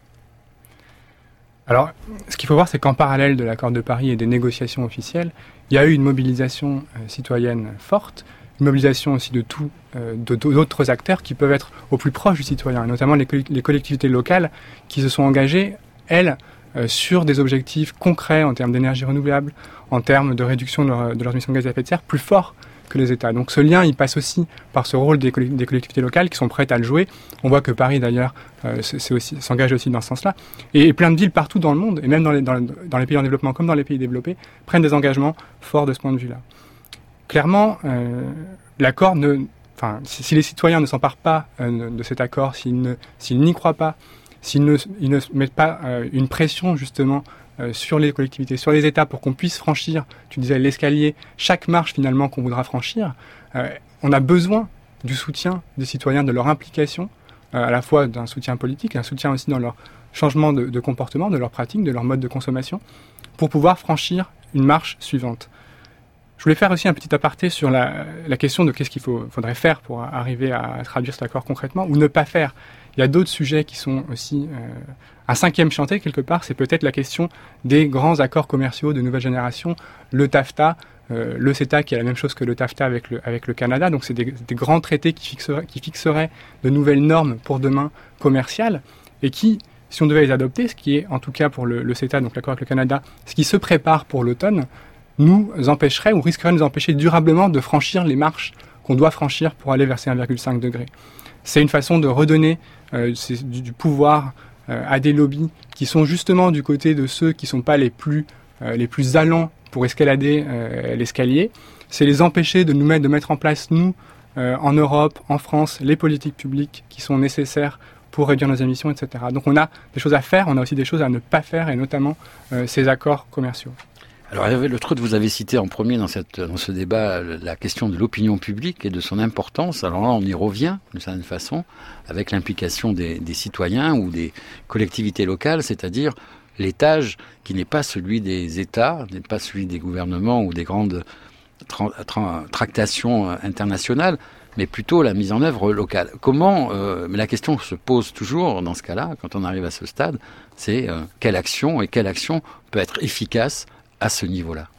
Alors, ce qu'il faut voir, c'est qu'en parallèle de l'accord de Paris et des négociations officielles, il y a eu une mobilisation euh, citoyenne forte, une mobilisation aussi de tous euh, d'autres acteurs qui peuvent être au plus proche du citoyen, et notamment les, les collectivités locales qui se sont engagées, elles, euh, sur des objectifs concrets en termes d'énergie renouvelable, en termes de réduction de, leur, de leurs émissions de gaz à effet de serre, plus forts que les États. Donc ce lien, il passe aussi par ce rôle des, des collectivités locales qui sont prêtes à le jouer. On voit que Paris, d'ailleurs, euh, c'est aussi, s'engage aussi dans ce sens-là. Et, et plein de villes partout dans le monde, et même dans les, dans, dans les pays en développement comme dans les pays développés, prennent des engagements forts de ce point de vue-là. Clairement, euh, l'accord ne, enfin, si, si les citoyens ne s'emparent pas euh, de cet accord, s'ils ne, s'ils n'y croient pas, s'ils ne, ils ne mettent pas euh, une pression justement euh, sur les collectivités, sur les États, pour qu'on puisse franchir, tu disais l'escalier, chaque marche finalement qu'on voudra franchir, euh, on a besoin du soutien des citoyens, de leur implication, euh, à la fois d'un soutien politique, un soutien aussi dans leur changement de, de comportement, de leur pratique, de leur mode de consommation, pour pouvoir franchir une marche suivante. Je voulais faire aussi un petit aparté sur la, la question de qu'est-ce qu'il faut, faudrait faire pour arriver à traduire cet accord concrètement ou ne pas faire. Il y a d'autres sujets qui sont aussi euh, un cinquième chantier quelque part, c'est peut-être la question des grands accords commerciaux de nouvelle génération, le TAFTA, euh, le CETA qui est la même chose que le TAFTA avec le, avec le Canada, donc c'est des, des grands traités qui fixeraient, qui fixeraient de nouvelles normes pour demain commerciales et qui, si on devait les adopter, ce qui est en tout cas pour le, le CETA, donc l'accord avec le Canada, ce qui se prépare pour l'automne, nous empêcherait ou risquerait de nous empêcher durablement de franchir les marches qu'on doit franchir pour aller vers ces un virgule cinq degrés. C'est une façon de redonner euh, du, du pouvoir euh, à des lobbies qui sont justement du côté de ceux qui ne sont pas les plus, euh, les plus allants pour escalader euh, l'escalier. C'est les empêcher de nous mettre, de mettre en place, nous, euh, en Europe, en France, les politiques publiques qui sont nécessaires pour réduire nos émissions, et cetera. Donc on a des choses à faire, on a aussi des choses à ne pas faire, et notamment euh, ces accords commerciaux. Alors Hervé Le Treut, vous avez cité en premier dans, cette, dans ce débat la question de l'opinion publique et de son importance. Alors là, on y revient d'une certaine façon avec l'implication des, des citoyens ou des collectivités locales, c'est-à-dire l'étage qui n'est pas celui des États, n'est pas celui des gouvernements ou des grandes tra- tra- tractations internationales, mais plutôt la mise en œuvre locale. Comment, euh, mais la question se pose toujours dans ce cas-là, quand on arrive à ce stade, c'est euh, quelle action et quelle action peut être efficace à ce niveau-là?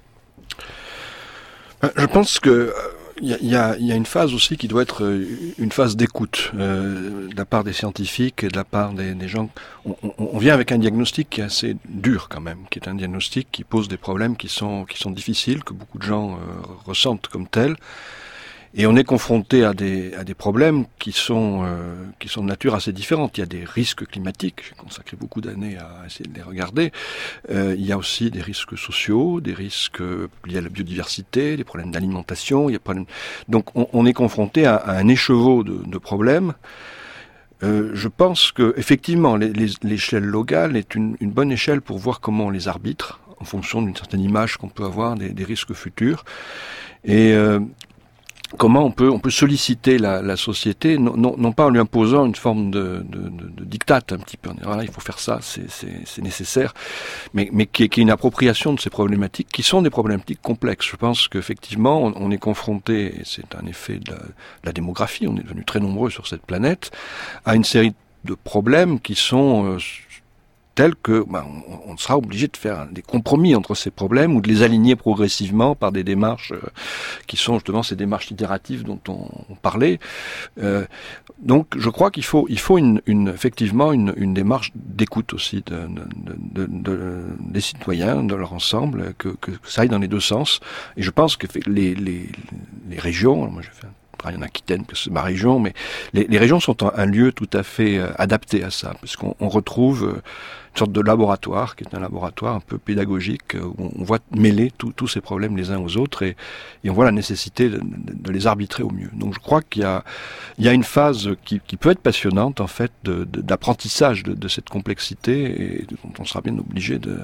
Je pense que il y, y, a, y a une phase aussi qui doit être une phase d'écoute euh, de la part des scientifiques et de la part des, des gens. On, on, on vient avec un diagnostic qui est assez dur quand même, qui est un diagnostic qui pose des problèmes qui sont qui sont difficiles, que beaucoup de gens euh, ressentent comme tels. Et on est confronté à des à des problèmes qui sont euh, qui sont de nature assez différente. Il y a des risques climatiques. J'ai consacré beaucoup d'années à essayer de les regarder. Euh, il y a aussi des risques sociaux, des risques liés à la biodiversité, des problèmes d'alimentation. Il y a problèmes... Donc on, on est confronté à, à un écheveau de, de problèmes. Euh, je pense que effectivement les, les, l'échelle locale est une, une bonne échelle pour voir comment on les arbitre en fonction d'une certaine image qu'on peut avoir des, des risques futurs. Et euh, comment on peut on peut solliciter la, la société, non, non, non pas en lui imposant une forme de, de, de, de diktat un petit peu, voilà, il faut faire ça, c'est, c'est, c'est nécessaire, mais, mais qui est, qui est une appropriation de ces problématiques, qui sont des problématiques complexes. Je pense qu'effectivement, on, on est confronté, et c'est un effet de la, de la démographie, on est devenu très nombreux sur cette planète, à une série de problèmes qui sont euh, tels que ben, on, on sera obligé de faire des compromis entre ces problèmes ou de les aligner progressivement par des démarches euh, qui sont justement ces démarches itératives dont on, on parlait. Euh, donc, je crois qu'il faut, il faut une, une, effectivement une, une démarche d'écoute aussi de, de, de, de, des citoyens, de leur ensemble, que, que, que ça aille dans les deux sens. Et je pense que les, les, les régions, moi j'ai fait un travail en Aquitaine, parce que c'est ma région, mais les, les régions sont un, un lieu tout à fait euh, adapté à ça, parce qu'on on retrouve euh, une sorte de laboratoire, qui est un laboratoire un peu pédagogique, où on voit mêler tous ces problèmes les uns aux autres, et, et on voit la nécessité de, de, de les arbitrer au mieux. Donc je crois qu'il y a, il y a une phase qui, qui peut être passionnante, en fait, de, de, d'apprentissage de, de cette complexité, et dont on sera bien obligé de,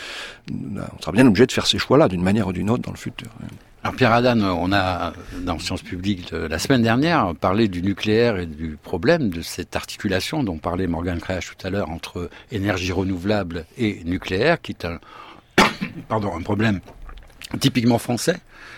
de, on sera bien obligé de faire ces choix-là, d'une manière ou d'une autre, dans le futur. Alors Pierre Hadane, on a, dans Sciences Publiques, la semaine dernière, parlé du nucléaire et du problème de cette articulation dont parlait Morgane Créache tout à l'heure entre énergie renouvelable et nucléaire, qui est un, pardon, un problème typiquement français,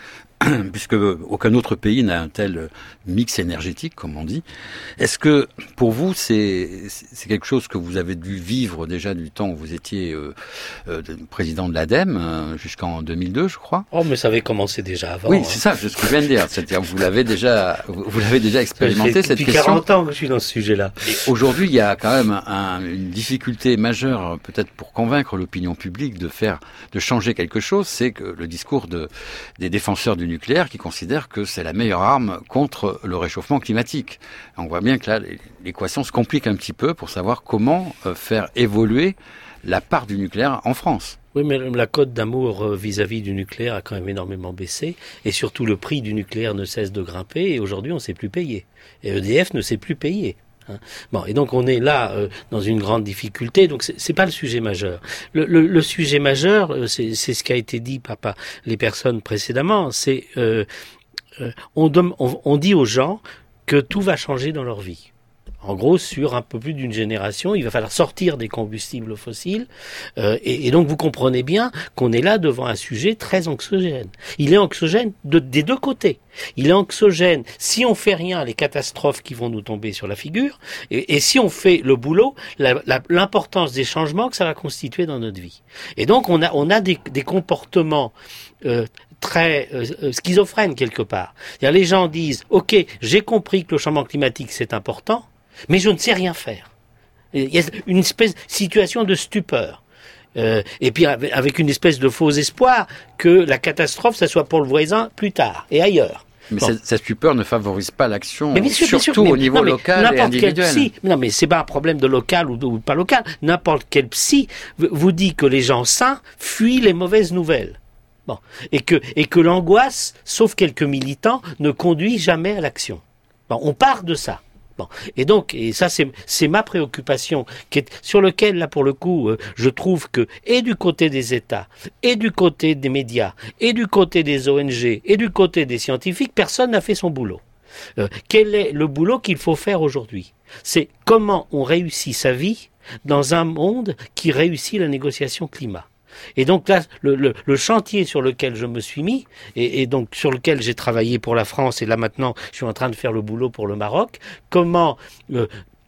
puisque aucun autre pays n'a un tel mix énergétique, comme on dit. Est-ce que, pour vous, c'est, c'est quelque chose que vous avez dû vivre déjà du temps où vous étiez euh, euh, président de l'ADEME, euh, jusqu'en deux mille deux, je crois? Oh, mais ça avait commencé déjà avant. Oui, hein. c'est ça, c'est ce que je viens de dire. C'est-à-dire, vous l'avez déjà, vous, vous l'avez déjà expérimenté, cette depuis question. quarante ans que je suis dans ce sujet-là. Et aujourd'hui, il y a quand même un, une difficulté majeure, peut-être pour convaincre l'opinion publique de faire, de changer quelque chose, c'est que le discours de, des défenseurs du nucléaire qui considèrent que c'est la meilleure arme contre le réchauffement climatique. On voit bien que là, l'équation se complique un petit peu pour savoir comment faire évoluer la part du nucléaire en France. Oui, mais la cote d'amour vis-à-vis du nucléaire a quand même énormément baissé, et surtout le prix du nucléaire ne cesse de grimper, et aujourd'hui on ne sait plus payer. Et E D F ne sait plus payer. Hein. Bon, et donc on est là euh, dans une grande difficulté. Donc c'est, c'est pas le sujet majeur. Le, le, le sujet majeur, euh, c'est, c'est ce qui a été dit par, par les personnes précédemment. C'est euh, euh, on, dem- on, on dit aux gens que tout va changer dans leur vie. En gros, sur un peu plus d'une génération, il va falloir sortir des combustibles fossiles. Euh, et, et donc, vous comprenez bien qu'on est là devant un sujet très anxiogène. Il est anxiogène de, des deux côtés. Il est anxiogène si on fait rien, les catastrophes qui vont nous tomber sur la figure. Et, et si on fait le boulot, la, la, l'importance des changements que ça va constituer dans notre vie. Et donc, on a, on a des, des comportements euh, très euh, schizophrènes quelque part. C'est-à-dire, les gens disent, OK, j'ai compris que le changement climatique, c'est important, mais je ne sais rien faire. Il y a une espèce de situation de stupeur. Euh, et puis avec une espèce de faux espoir que la catastrophe, ça soit pour le voisin plus tard et ailleurs. Mais bon. cette, cette stupeur ne favorise pas l'action, mais bien sûr, surtout bien sûr, mais, au niveau non, local et individuel. Psy, non, mais c'est pas un problème de local ou, de, ou pas local. N'importe quel psy vous dit que les gens sains fuient les mauvaises nouvelles. Bon. Et que, et que l'angoisse, sauf quelques militants, ne conduit jamais à l'action. Bon, on part de ça. Bon. Et donc, et ça c'est, c'est ma préoccupation, qui est, sur lequel, là pour le coup, euh, je trouve que, et du côté des États, et du côté des médias, et du côté des O N G, et du côté des scientifiques, personne n'a fait son boulot. Euh, quel est le boulot qu'il faut faire aujourd'hui? C'est comment on réussit sa vie dans un monde qui réussit la négociation climat. Et donc là, le, le, le chantier sur lequel je me suis mis, et, et donc sur lequel j'ai travaillé pour la France, et là maintenant je suis en train de faire le boulot pour le Maroc, comment euh,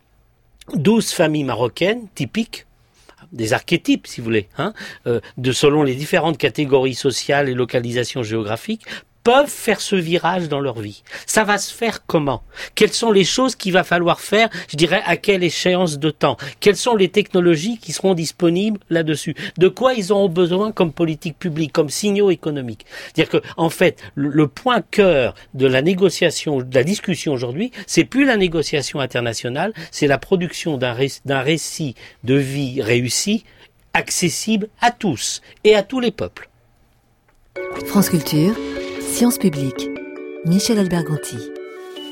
douze familles marocaines typiques, des archétypes si vous voulez, hein, euh, de selon les différentes catégories sociales et localisations géographiques, peuvent faire ce virage dans leur vie. Ça va se faire comment? Quelles sont les choses qu'il va falloir faire, je dirais, à quelle échéance de temps? Quelles sont les technologies qui seront disponibles là-dessus? De quoi ils auront besoin comme politique publique, comme signaux économiques? C'est-à-dire que, en fait, le, le point cœur de la négociation, de la discussion aujourd'hui, c'est plus la négociation internationale, c'est la production d'un, ré, d'un récit de vie réussi, accessible à tous et à tous les peuples. France Culture, Sciences Publiques, Michel Alberganti.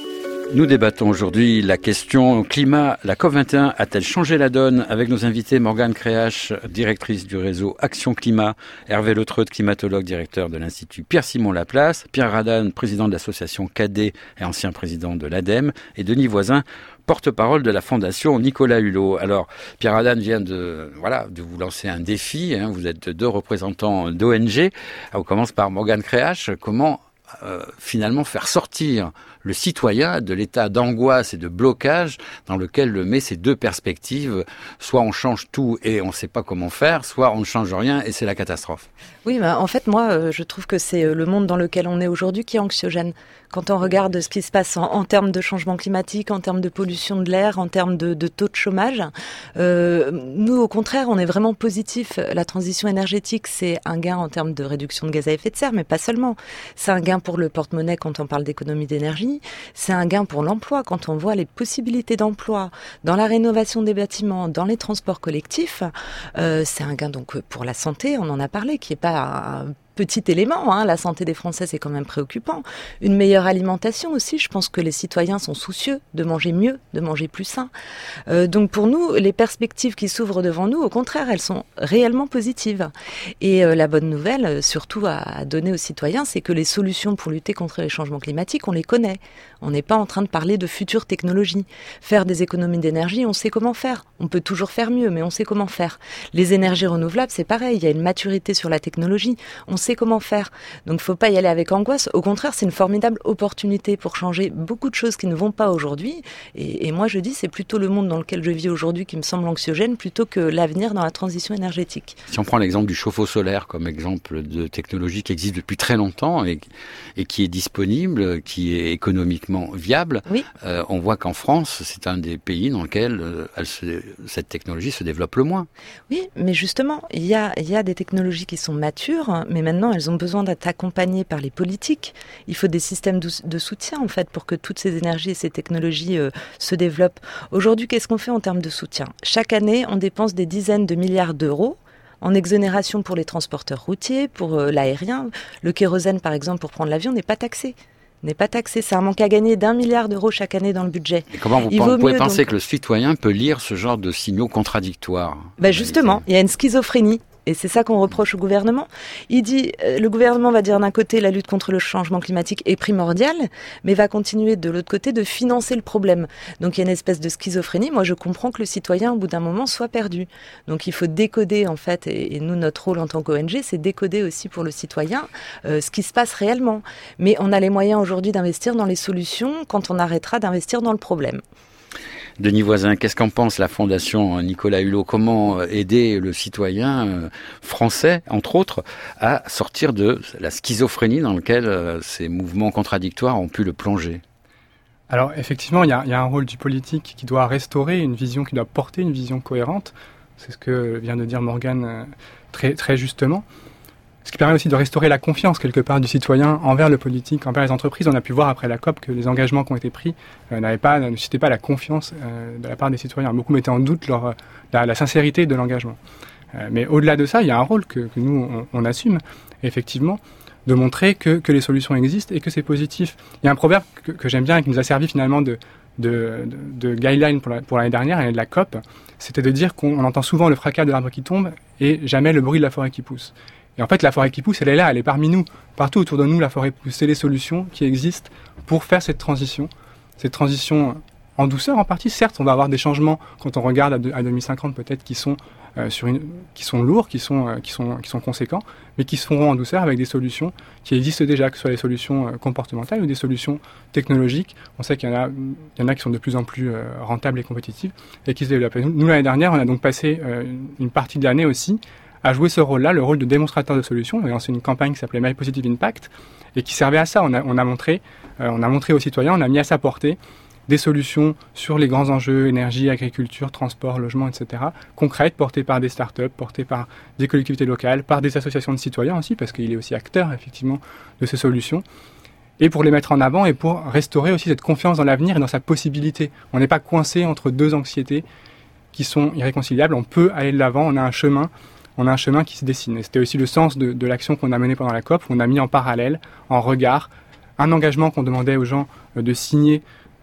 Nous débattons aujourd'hui la question climat. La COP vingt et un a-t-elle changé la donne? Avec nos invités Morgane Créache, directrice du réseau Action Climat, Hervé Letreut, climatologue, directeur de l'Institut Pierre-Simon Laplace, Pierre Radane, président de l'association C A D E et ancien président de l'ADEME, et Denis Voisin, porte-parole de la fondation Nicolas Hulot. Alors, Pierre Radane vient de, voilà, de vous lancer un défi, hein. Vous êtes deux représentants d'O N G. On commence par Morgane Créache. Comment euh, finalement faire sortir le citoyen de l'état d'angoisse et de blocage dans lequel le met ces deux perspectives? Soit on change tout et on ne sait pas comment faire, soit on ne change rien et c'est la catastrophe. Oui, bah, en fait, moi, euh, je trouve que c'est le monde dans lequel on est aujourd'hui qui est anxiogène. Quand on regarde ce qui se passe en, en termes de changement climatique, en termes de pollution de l'air, en termes de, de taux de chômage, euh, nous, au contraire, on est vraiment positif. La transition énergétique, c'est un gain en termes de réduction de gaz à effet de serre, mais pas seulement. C'est un gain pour le porte-monnaie quand on parle d'économie d'énergie. C'est un gain pour l'emploi quand on voit les possibilités d'emploi dans la rénovation des bâtiments, dans les transports collectifs. Euh, c'est un gain donc pour la santé, on en a parlé, qui est pas un petit élément, hein. La santé des Français, c'est quand même préoccupant. Une meilleure alimentation aussi, je pense que les citoyens sont soucieux de manger mieux, de manger plus sain. Euh, donc pour nous, les perspectives qui s'ouvrent devant nous, au contraire, elles sont réellement positives. Et euh, la bonne nouvelle, surtout à, à donner aux citoyens, c'est que les solutions pour lutter contre les changements climatiques, on les connaît. On n'est pas en train de parler de futures technologies. Faire des économies d'énergie, on sait comment faire. On peut toujours faire mieux, mais on sait comment faire. Les énergies renouvelables, c'est pareil. Il y a une maturité sur la technologie. On sait comment faire. Donc, il ne faut pas y aller avec angoisse. Au contraire, c'est une formidable opportunité pour changer beaucoup de choses qui ne vont pas aujourd'hui. Et, et moi, je dis, c'est plutôt le monde dans lequel je vis aujourd'hui qui me semble anxiogène plutôt que l'avenir dans la transition énergétique. Si on prend l'exemple du chauffe-eau solaire comme exemple de technologie qui existe depuis très longtemps et, et qui est disponible, qui est économiquement viable, oui. euh, on voit qu'en France, c'est un des pays dans lequel euh, elle se, cette technologie se développe le moins. Oui, mais justement, il y a, il y a des technologies qui sont matures, mais maintenant, elles ont besoin d'être accompagnées par les politiques. Il faut des systèmes de, de soutien, en fait, pour que toutes ces énergies et ces technologies euh, se développent. Aujourd'hui, qu'est-ce qu'on fait en termes de soutien? Chaque année, on dépense des dizaines de milliards d'euros en exonération pour les transporteurs routiers, pour euh, l'aérien. Le kérosène, par exemple, pour prendre l'avion, n'est pas taxé. n'est pas taxé. C'est un manque à gagner d'un milliard d'euros chaque année dans le budget. Et comment vous, il vous pouvez mieux, penser donc... que le citoyen peut lire ce genre de signaux contradictoires? Ben justement, il y a une schizophrénie. Et c'est ça qu'on reproche au gouvernement. Il dit, euh, le gouvernement va dire d'un côté la lutte contre le changement climatique est primordiale, mais va continuer de l'autre côté de financer le problème. Donc il y a une espèce de schizophrénie. Moi je comprends que le citoyen au bout d'un moment soit perdu. Donc il faut décoder en fait, et, et nous notre rôle en tant qu'O N G c'est décoder aussi pour le citoyen euh, ce qui se passe réellement. Mais on a les moyens aujourd'hui d'investir dans les solutions quand on arrêtera d'investir dans le problème. Denis Voisin, qu'est-ce qu'en pense la Fondation Nicolas Hulot? Comment aider le citoyen français, entre autres, à sortir de la schizophrénie dans laquelle ces mouvements contradictoires ont pu le plonger? Alors effectivement, il y a, il y a un rôle du politique qui doit restaurer une vision, qui doit porter une vision cohérente. C'est ce que vient de dire Morgane très, très justement. Ce qui permet aussi de restaurer la confiance quelque part du citoyen envers le politique, envers les entreprises. On a pu voir après la COP que les engagements qui ont été pris euh, n'avaient pas, ne suscitaient pas la confiance euh, de la part des citoyens. Beaucoup mettaient en doute leur, la, la sincérité de l'engagement. Euh, mais au-delà de ça, il y a un rôle que, que nous, on, on assume, effectivement, de montrer que, que les solutions existent et que c'est positif. Il y a un proverbe que, que j'aime bien et qui nous a servi finalement de, de, de, de guideline pour, la, pour l'année dernière, l'année de la COP, c'était de dire qu'on on entend souvent le fracas de l'arbre qui tombe et jamais le bruit de la forêt qui pousse. Et en fait, la forêt qui pousse, elle est là, elle est parmi nous. Partout autour de nous, la forêt pousse. C'est les solutions qui existent pour faire cette transition. Cette transition en douceur, en partie. Certes, on va avoir des changements quand on regarde à, de, à deux mille cinquante, peut-être, qui sont, euh, sur une, qui sont lourds, qui sont, euh, qui, sont, qui sont conséquents, mais qui se feront en douceur avec des solutions qui existent déjà, que ce soit des solutions euh, comportementales ou des solutions technologiques. On sait qu'il y en a, il y en a qui sont de plus en plus euh, rentables et compétitives et qui se développent. Nous, nous, l'année dernière, on a donc passé euh, une partie de l'année aussi à jouer ce rôle-là, le rôle de démonstrateur de solutions. On a lancé une campagne qui s'appelait My Positive Impact et qui servait à ça. On a, on a montré, euh, on a montré aux citoyens, on a mis à sa portée des solutions sur les grands enjeux, énergie, agriculture, transport, logement, et cetera, concrètes, portées par des startups, portées par des collectivités locales, par des associations de citoyens aussi, parce qu'il est aussi acteur, effectivement, de ces solutions, et pour les mettre en avant et pour restaurer aussi cette confiance dans l'avenir et dans sa possibilité. On n'est pas coincé entre deux anxiétés qui sont irréconciliables. On peut aller de l'avant, on a un chemin on a un chemin qui se dessine. Et c'était aussi le sens de, de l'action qu'on a menée pendant la COP, où on a mis en parallèle, en regard, un engagement qu'on demandait aux gens de signer,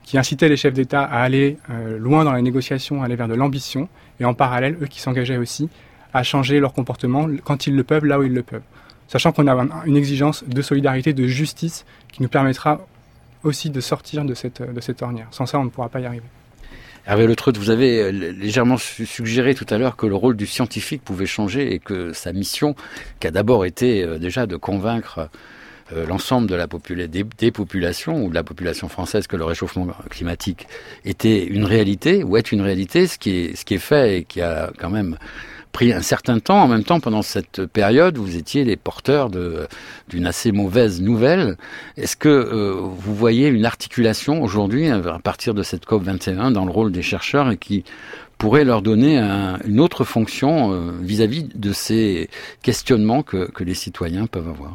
qui incitaient les chefs d'État à aller euh, loin dans la négociation, à aller vers de l'ambition, et en parallèle, eux qui s'engageaient aussi à changer leur comportement quand ils le peuvent, là où ils le peuvent. Sachant qu'on a une exigence de solidarité, de justice, qui nous permettra aussi de sortir de cette, de cette ornière. Sans ça, on ne pourra pas y arriver. Hervé Le Treut, vous avez légèrement suggéré tout à l'heure que le rôle du scientifique pouvait changer et que sa mission, qui a d'abord été déjà de convaincre l'ensemble de la popula- des, des populations ou de la population française que le réchauffement climatique était une réalité ou est une réalité, ce qui est, ce qui est fait et qui a quand même pris un certain temps. En même temps, pendant cette période, vous étiez les porteurs de, d'une assez mauvaise nouvelle. Est-ce que euh, vous voyez une articulation aujourd'hui, à partir de cette COP vingt et un, dans le rôle des chercheurs et qui pourrait leur donner un, une autre fonction euh, vis-à-vis de ces questionnements que, que les citoyens peuvent avoir ?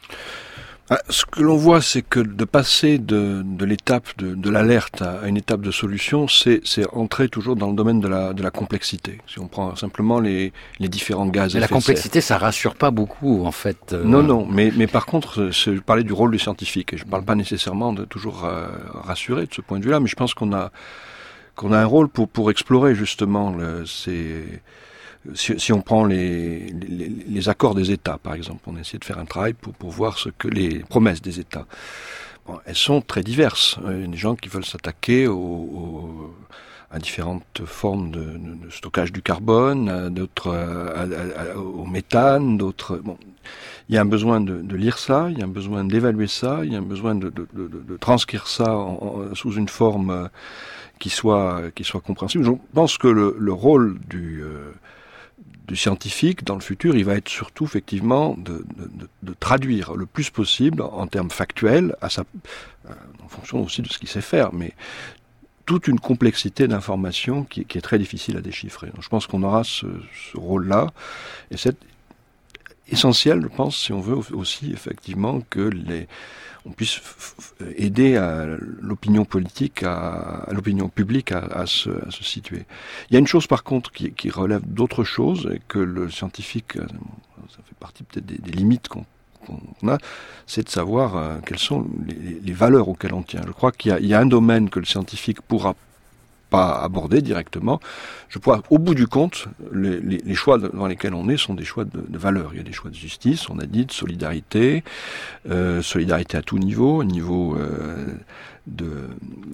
Ce que l'on voit, c'est que de passer de, de l'étape de, de l'alerte à une étape de solution, c'est, c'est entrer toujours dans le domaine de la, de la complexité. Si on prend simplement les, les différents gaz à effet de serre. La complexité, ça rassure pas beaucoup, en fait. Euh... Non, non, mais, mais par contre, je parlais du rôle du scientifique, et je ne parle pas nécessairement de toujours euh, rassurer de ce point de vue-là, mais je pense qu'on a, qu'on a un rôle pour, pour explorer justement le, ces... Si, si on prend les, les, les accords des États, par exemple, on essaie de faire un travail pour, pour voir ce que les promesses des États. Bon, elles sont très diverses. Il y a des gens qui veulent s'attaquer au, au, à différentes formes de, de stockage du carbone, d'autres à, à, à, au méthane, d'autres. Bon, il y a un besoin de, de lire ça, il y a un besoin d'évaluer ça, il y a un besoin de, de, de, de transcrire ça en, en, sous une forme qui soit qui soit compréhensible. Je pense que le, le rôle du euh, du scientifique, dans le futur, il va être surtout, effectivement, de, de, de traduire le plus possible, en termes factuels, à sa, en fonction aussi de ce qu'il sait faire, mais toute une complexité d'informations qui, qui est très difficile à déchiffrer. Donc, je pense qu'on aura ce, ce rôle-là, et c'est essentiel, je pense, si on veut aussi, effectivement, que les... on puisse f- f- aider à l'opinion politique, à, à l'opinion publique à, à, se, à se situer. Il y a une chose par contre qui, qui relève d'autres choses et que le scientifique, ça fait partie peut-être des, des limites qu'on, qu'on a, c'est de savoir euh, quelles sont les, les valeurs auxquelles on tient. Je crois qu'il y a, il y a un domaine que le scientifique pourra pas aborder directement. Je crois, au bout du compte, les, les, les choix dans lesquels on est sont des choix de, de valeurs. Il y a des choix de justice, on a dit, de solidarité, euh, solidarité à tout niveau, au niveau euh, de, euh,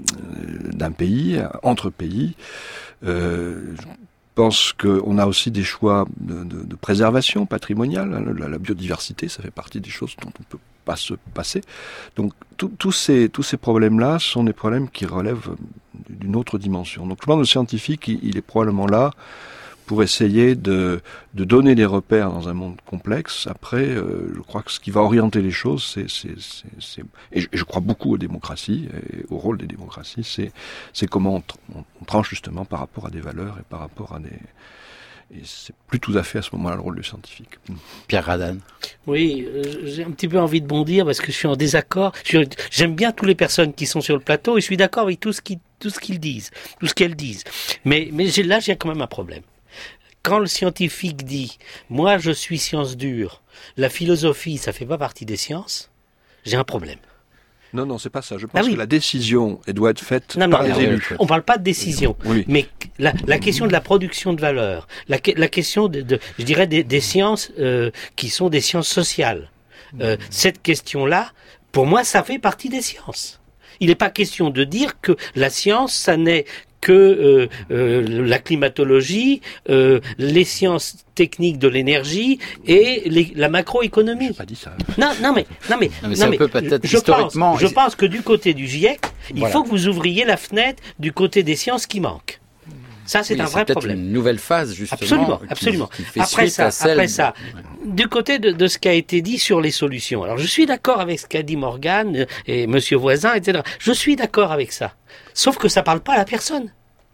d'un pays, entre pays. Euh, je pense qu'on a aussi des choix de, de, de préservation patrimoniale. La, la biodiversité, ça fait partie des choses dont on peut pas se passer. Donc tous ces, tous ces problèmes-là sont des problèmes qui relèvent d'une autre dimension. Donc je pense que le scientifique, il, il est probablement là pour essayer de, de donner des repères dans un monde complexe. Après, euh, je crois que ce qui va orienter les choses, c'est... c'est, c'est, c'est et, je, et je crois beaucoup aux démocraties, et au rôle des démocraties, c'est, c'est comment on, on, on tranche justement par rapport à des valeurs et par rapport à des... Et c'est plus tout à fait à ce moment-là le rôle du scientifique. Pierre Radin. Oui, euh, j'ai un petit peu envie de bondir parce que je suis en désaccord. Je suis, j'aime bien toutes les personnes qui sont sur le plateau et je suis d'accord avec tout ce qu'ils, tout ce qu'ils disent, tout ce qu'elles disent. Mais, mais j'ai, là, j'ai quand même un problème. Quand le scientifique dit « moi, je suis science dure », la philosophie, ça fait pas partie des sciences, j'ai un problème. Non, non, c'est pas ça. Je pense ah oui. que la décision, elle doit être faite non, par non, les élus. On parle pas de décision, oui. mais la, la question de la production de valeur, la, la question de, de, je dirais, des, des sciences euh, qui sont des sciences sociales. Euh, mmh. Cette question-là, pour moi, ça fait partie des sciences. Il n'est pas question de dire que la science, ça n'est que euh, euh, la climatologie, euh, les sciences techniques de l'énergie et les, la macroéconomie. J'ai pas dit ça. Non, non mais, non mais, non mais, non, mais peut peut-être je historiquement. Pense, je pense que du côté du GIEC, il voilà. faut que vous ouvriez la fenêtre du côté des sciences qui manquent. Ça, c'est oui, un c'est vrai peut-être problème. Une nouvelle phase, justement. Absolument, qui, absolument. Qui fait après suite ça, à celle après ça, de... du côté de, de ce qui a été dit sur les solutions. Alors, je suis d'accord avec ce qu'a dit Morgane et Monsieur Voisin, et cetera. Je suis d'accord avec ça. Sauf que ça parle pas à la personne.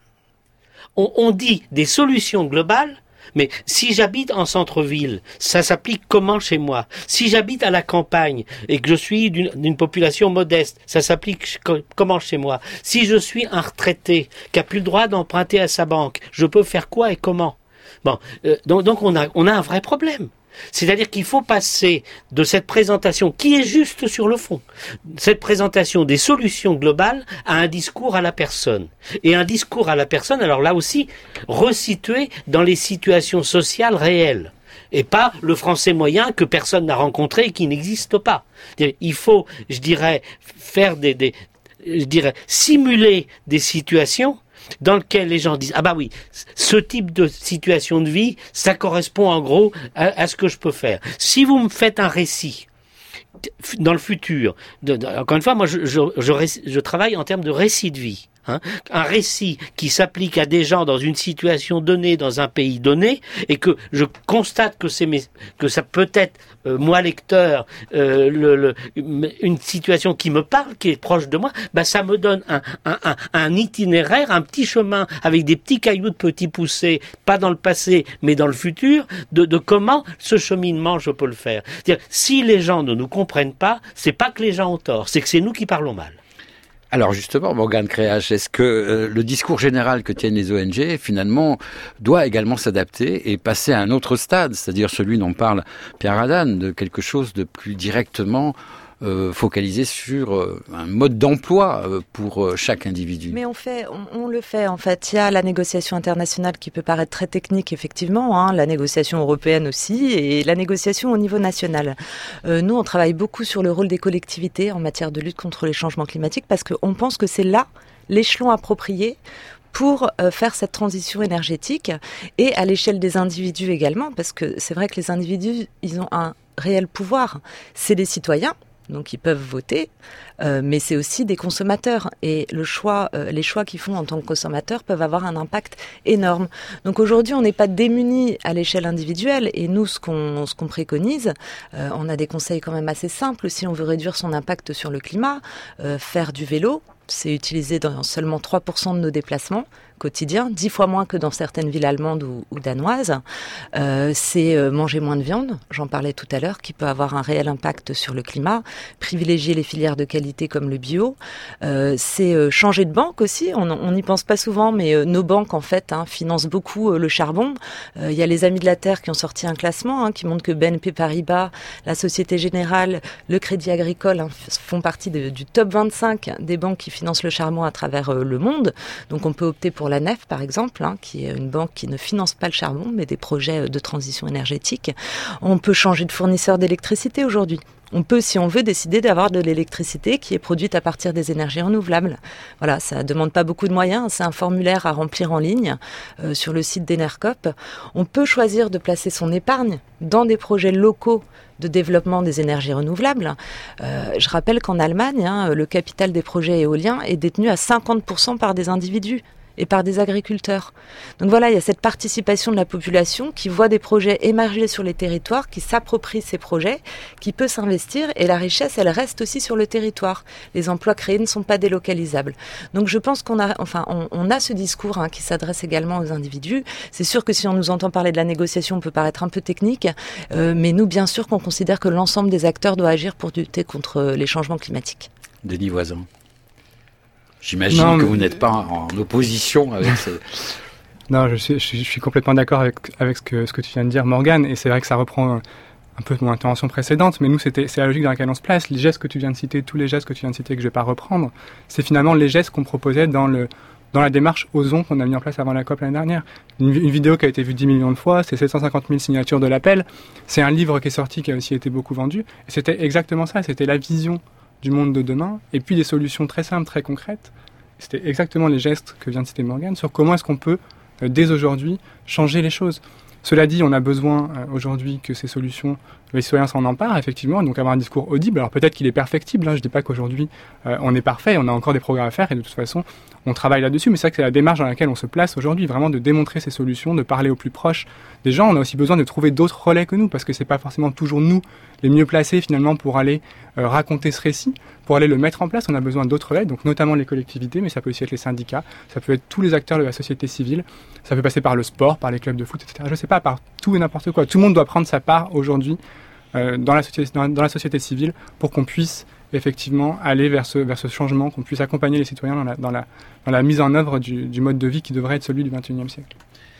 On, on dit des solutions globales, mais si j'habite en centre-ville, ça s'applique comment chez moi? Si j'habite à la campagne et que je suis d'une, d'une population modeste, ça s'applique comment chez moi? Si je suis un retraité qui a plus le droit d'emprunter à sa banque, je peux faire quoi et comment? Bon, euh, donc, donc on a, on a un vrai problème. C'est-à-dire qu'il faut passer de cette présentation, qui est juste sur le fond, cette présentation des solutions globales, à un discours à la personne. Et un discours à la personne, alors là aussi, resitué dans les situations sociales réelles. Et pas le français moyen que personne n'a rencontré et qui n'existe pas. Il faut, je dirais, faire des, des je dirais, simuler des situations dans lequel les gens disent « Ah bah oui, ce type de situation de vie, ça correspond en gros à, à ce que je peux faire. » Si vous me faites un récit dans le futur, de, de, encore une fois, moi je, je, je, je travaille en termes de récit de vie. Hein, un récit qui s'applique à des gens dans une situation donnée, dans un pays donné, et que je constate que c'est mes, que ça peut être euh, moi lecteur euh, le, le, une situation qui me parle, qui est proche de moi, bah ça me donne un, un, un, un itinéraire, un petit chemin avec des petits cailloux de petits poussés, pas dans le passé mais dans le futur, de, de comment ce cheminement je peux le faire. C'est-à-dire, si les gens ne nous comprennent pas, c'est pas que les gens ont tort, c'est que c'est nous qui parlons mal. Alors justement, Morgane Créache, est-ce que euh, le discours général que tiennent les O N G, finalement, doit également s'adapter et passer à un autre stade, c'est-à-dire celui dont parle Pierre Hadane, de quelque chose de plus directement euh, focalisé sur euh, un mode d'emploi euh, pour euh, chaque individu? Mais on fait, on, on le fait en fait. Il y a la négociation internationale qui peut paraître très technique, effectivement, hein, la négociation européenne aussi, et la négociation au niveau national. Euh, nous, on travaille beaucoup sur le rôle des collectivités en matière de lutte contre les changements climatiques parce qu'on pense que c'est là l'échelon approprié pour euh, faire cette transition énergétique, et à l'échelle des individus également, parce que c'est vrai que les individus, ils ont un réel pouvoir. C'est des citoyens. Donc ils peuvent voter, euh, mais c'est aussi des consommateurs. Et le choix, euh, les choix qu'ils font en tant que consommateurs peuvent avoir un impact énorme. Donc aujourd'hui, on n'est pas démunis à l'échelle individuelle. Et nous, ce qu'on, ce qu'on préconise, euh, on a des conseils quand même assez simples. Si on veut réduire son impact sur le climat, euh, faire du vélo, c'est utilisé dans seulement trois pour cent de nos déplacements quotidiens, dix fois moins que dans certaines villes allemandes ou, ou danoises. Euh, c'est euh, manger moins de viande, j'en parlais tout à l'heure, qui peut avoir un réel impact sur le climat, privilégier les filières de qualité comme le bio. Euh, c'est euh, changer de banque aussi, on n'y pense pas souvent, mais euh, nos banques en fait hein, financent beaucoup euh, le charbon. Il euh, y a les Amis de la Terre qui ont sorti un classement hein, qui montre que B N P Paribas, la Société Générale, le Crédit Agricole hein, font partie de, du top vingt-cinq des banques qui financent le charbon à travers euh, le monde. Donc on peut opter pour la Nef, par exemple, hein, qui est une banque qui ne finance pas le charbon, mais des projets de transition énergétique. On peut changer de fournisseur d'électricité aujourd'hui. On peut, si on veut, décider d'avoir de l'électricité qui est produite à partir des énergies renouvelables. Voilà, ça ne demande pas beaucoup de moyens. C'est un formulaire à remplir en ligne euh, sur le site d'Enercop. On peut choisir de placer son épargne dans des projets locaux de développement des énergies renouvelables. Euh, je rappelle qu'en Allemagne, hein, le capital des projets éoliens est détenu à cinquante pour cent par des individus et par des agriculteurs. Donc voilà, il y a cette participation de la population qui voit des projets émerger sur les territoires, qui s'approprie ces projets, qui peut s'investir, et la richesse, elle reste aussi sur le territoire. Les emplois créés ne sont pas délocalisables. Donc je pense qu'on a, enfin, on, on a ce discours hein, qui s'adresse également aux individus. C'est sûr que si on nous entend parler de la négociation, on peut paraître un peu technique, euh, mais nous, bien sûr, qu'on considère que l'ensemble des acteurs doit agir pour lutter contre les changements climatiques. Denis Voisin. J'imagine non, que vous n'êtes pas en opposition avec ce... Non, je suis, je suis, je suis complètement d'accord avec, avec ce, que, ce que tu viens de dire, Morgane, et c'est vrai que ça reprend un peu mon intervention précédente, mais nous, c'était, c'est la logique dans laquelle on se place. Les gestes que tu viens de citer, tous les gestes que tu viens de citer, que je ne vais pas reprendre, c'est finalement les gestes qu'on proposait dans, le, dans la démarche Ozon qu'on a mis en place avant la COP l'année dernière. Une, une vidéo qui a été vue dix millions de fois, c'est sept cent cinquante mille signatures de l'appel, c'est un livre qui est sorti, qui a aussi été beaucoup vendu, et c'était exactement ça, c'était la vision du monde de demain, et puis des solutions très simples, très concrètes. C'était exactement les gestes que vient de citer Morgane sur comment est-ce qu'on peut, euh, dès aujourd'hui, changer les choses. Cela dit, on a besoin euh, aujourd'hui que ces solutions, les citoyens s'en emparent, effectivement, et donc avoir un discours audible. Alors peut-être qu'il est perfectible, hein, je ne dis pas qu'aujourd'hui euh, on est parfait, on a encore des progrès à faire, et de toute façon, on travaille là-dessus, mais c'est vrai que c'est la démarche dans laquelle on se place aujourd'hui, vraiment de démontrer ces solutions, de parler au plus proche des gens. On a aussi besoin de trouver d'autres relais que nous, parce que c'est pas forcément toujours nous les mieux placés finalement pour aller euh, raconter ce récit, pour aller le mettre en place. On a besoin d'autres relais, donc notamment les collectivités, mais ça peut aussi être les syndicats, ça peut être tous les acteurs de la société civile, ça peut passer par le sport, par les clubs de foot, et cetera. Je sais pas, par tout et n'importe quoi. Tout le monde doit prendre sa part aujourd'hui euh, dans la société, dans, dans la société civile pour qu'on puisse effectivement aller vers ce, vers ce changement, qu'on puisse accompagner les citoyens dans la, dans la, dans la mise en œuvre du, du mode de vie qui devrait être celui du vingt et unième siècle.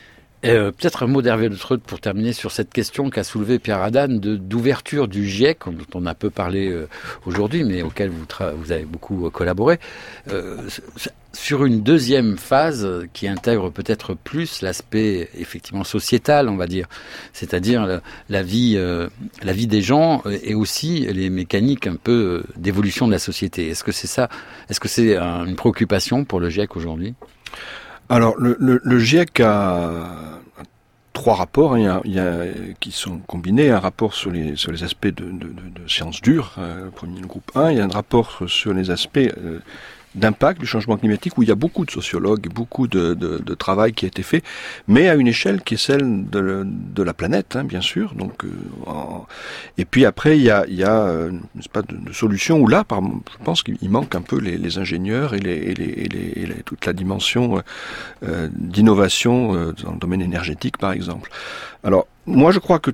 Euh, peut-être un mot d'Hervé Le Treut pour terminer sur cette question qu'a soulevée Pierre Haddan de, d'ouverture du GIEC, dont on a peu parlé euh, aujourd'hui, mais auquel vous, tra- vous avez beaucoup collaboré, euh, sur une deuxième phase qui intègre peut-être plus l'aspect effectivement sociétal, on va dire, c'est-à-dire la, la vie, euh, la vie des gens et aussi les mécaniques un peu d'évolution de la société. Est-ce que c'est ça? Est-ce que c'est un, une préoccupation pour le GIEC aujourd'hui? Alors, le, le, le GIEC a trois rapports hein, il y a, il y a, qui sont combinés. Un rapport sur les, sur les aspects de, de, de, de sciences dures, euh, le premier, le groupe un. Il y a un rapport sur les aspects euh, d'impact du changement climatique, où il y a beaucoup de sociologues, beaucoup de, de, de travail qui a été fait, mais à une échelle qui est celle de, de la planète, hein, bien sûr. Donc, euh, en... Et puis après, il y a, il y a euh, n'est-ce pas, de, de solutions où là, par, je pense qu'il manque un peu les, les ingénieurs et, les, et, les, et, les, et les, toute la dimension euh, d'innovation euh, dans le domaine énergétique, par exemple. Alors, moi, je crois que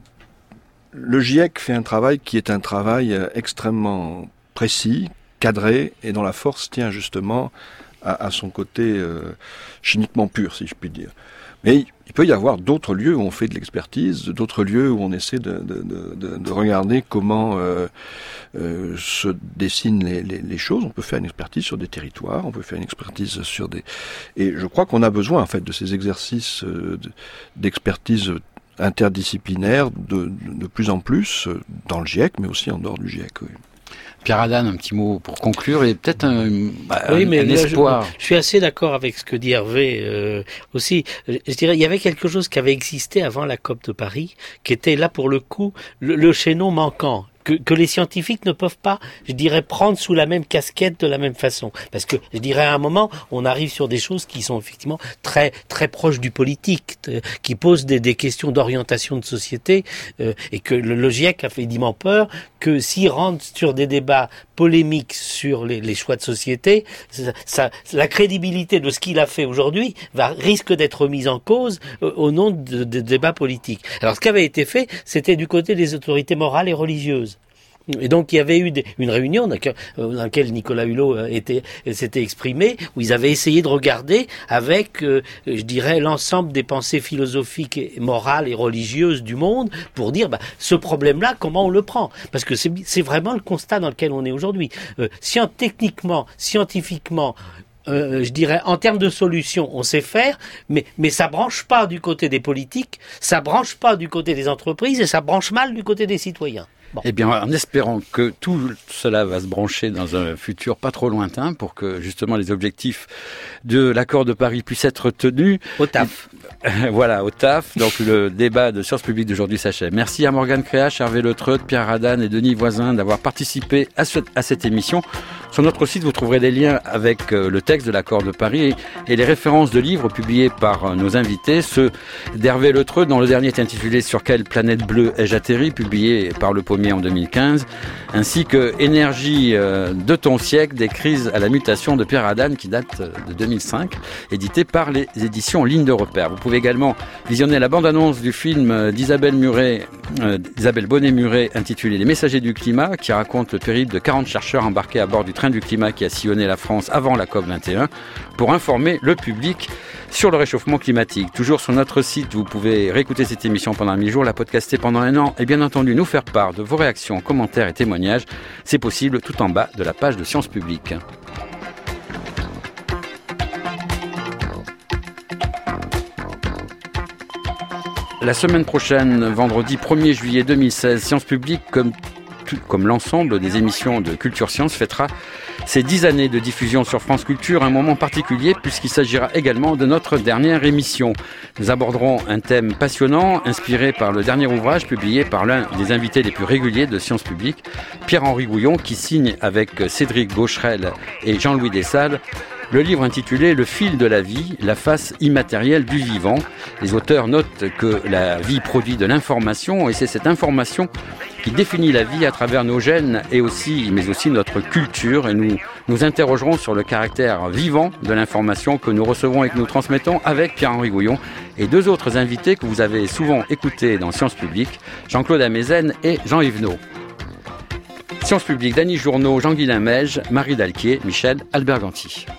le GIEC fait un travail qui est un travail extrêmement précis, cadré, et dont la force tient justement à, à son côté euh, chimiquement pur, si je puis dire. Mais il peut y avoir d'autres lieux où on fait de l'expertise, d'autres lieux où on essaie de, de, de, de regarder comment euh, euh, se dessinent les, les, les choses. On peut faire une expertise sur des territoires, on peut faire une expertise sur des... Et je crois qu'on a besoin en fait de ces exercices euh, d'expertise interdisciplinaire de, de, de plus en plus dans le GIEC, mais aussi en dehors du GIEC, oui. Pierre Haddan, un petit mot pour conclure et peut-être un, bah, oui, un, mais un là, espoir. Je, je suis assez d'accord avec ce que dit Hervé euh, aussi. Je dirais, il y avait quelque chose qui avait existé avant la COP de Paris, qui était là pour le coup le, le chaînon manquant. Que, que les scientifiques ne peuvent pas, je dirais, prendre sous la même casquette de la même façon. Parce que, je dirais, à un moment, on arrive sur des choses qui sont effectivement très très proches du politique, euh, qui posent des, des questions d'orientation de société, euh, et que le, le GIEC a fait évidemment peur que s'il rentre sur des débats polémiques sur les, les choix de société, ça, ça, la crédibilité de ce qu'il a fait aujourd'hui va risque d'être mise en cause euh, au nom de, de débats politiques. Alors, ce qui avait été fait, c'était du côté des autorités morales et religieuses. Et donc il y avait eu des, une réunion dans laquelle Nicolas Hulot était, s'était exprimé, où ils avaient essayé de regarder avec, euh, je dirais, l'ensemble des pensées philosophiques, et morales et religieuses du monde pour dire, bah, ce problème-là, comment on le prend? Parce que c'est, c'est vraiment le constat dans lequel on est aujourd'hui. Euh, techniquement, scientifiquement, Euh, je dirais, en termes de solutions, on sait faire, mais, mais ça branche pas du côté des politiques, ça branche pas du côté des entreprises et ça branche mal du côté des citoyens. Bon. Eh bien, en espérant que tout cela va se brancher dans un futur pas trop lointain pour que, justement, les objectifs de l'accord de Paris puissent être tenus. Au taf. Voilà, au taf. Donc, le débat de Sciences Publiques d'aujourd'hui s'achève. Merci à Morgane Créache, Hervé Le Treut, Pierre Haddan et Denis Voisin d'avoir participé à, ce, à cette émission. Sur notre site, vous trouverez des liens avec euh, le texte de l'accord de Paris et, et les références de livres publiés par euh, nos invités. Ceux d'Hervé Le Treut, dont le dernier est intitulé « Sur quelle planète bleue ai-je atterri ?», publié par Le Pommier en deux mille quinze, ainsi que « Énergie euh, de ton siècle, des crises à la mutation » de Pierre Haddan, qui date de deux mille cinq, édité par les éditions Ligne de Repère. Vous pouvez également visionner la bande-annonce du film d'Isabelle Muret, euh, Isabelle Bonnet-Muret, intitulé « Les messagers du climat », qui raconte le périple de quarante chercheurs embarqués à bord du train du climat qui a sillonné la France avant la COP vingt et un pour informer le public sur le réchauffement climatique. Toujours sur notre site, vous pouvez réécouter cette émission pendant un mi-jour, la podcaster pendant un an et bien entendu nous faire part de vos réactions, commentaires et témoignages. C'est possible tout en bas de la page de Sciences Publiques. La semaine prochaine, vendredi premier juillet deux mille seize, Sciences Publiques, comme comme l'ensemble des émissions de Culture Science, fêtera ces dix années de diffusion sur France Culture, un moment particulier puisqu'il s'agira également de notre dernière émission. Nous aborderons un thème passionnant, inspiré par le dernier ouvrage publié par l'un des invités les plus réguliers de Sciences Publiques, Pierre-Henri Gouillon, qui signe avec Cédric Gaucherel et Jean-Louis Dessalles le livre intitulé « Le fil de la vie, la face immatérielle du vivant ». Les auteurs notent que la vie produit de l'information et c'est cette information qui définit la vie à travers nos gènes et aussi, mais aussi notre culture. Et nous nous interrogerons sur le caractère vivant de l'information que nous recevons et que nous transmettons avec Pierre-Henri Gouillon et deux autres invités que vous avez souvent écoutés dans Sciences Publiques, Jean-Claude Amezen et Jean Yvenot. Sciences Publiques, Dany Journeau, Jean-Guilain Meige, Marie Dalquier, Michel Alberganti.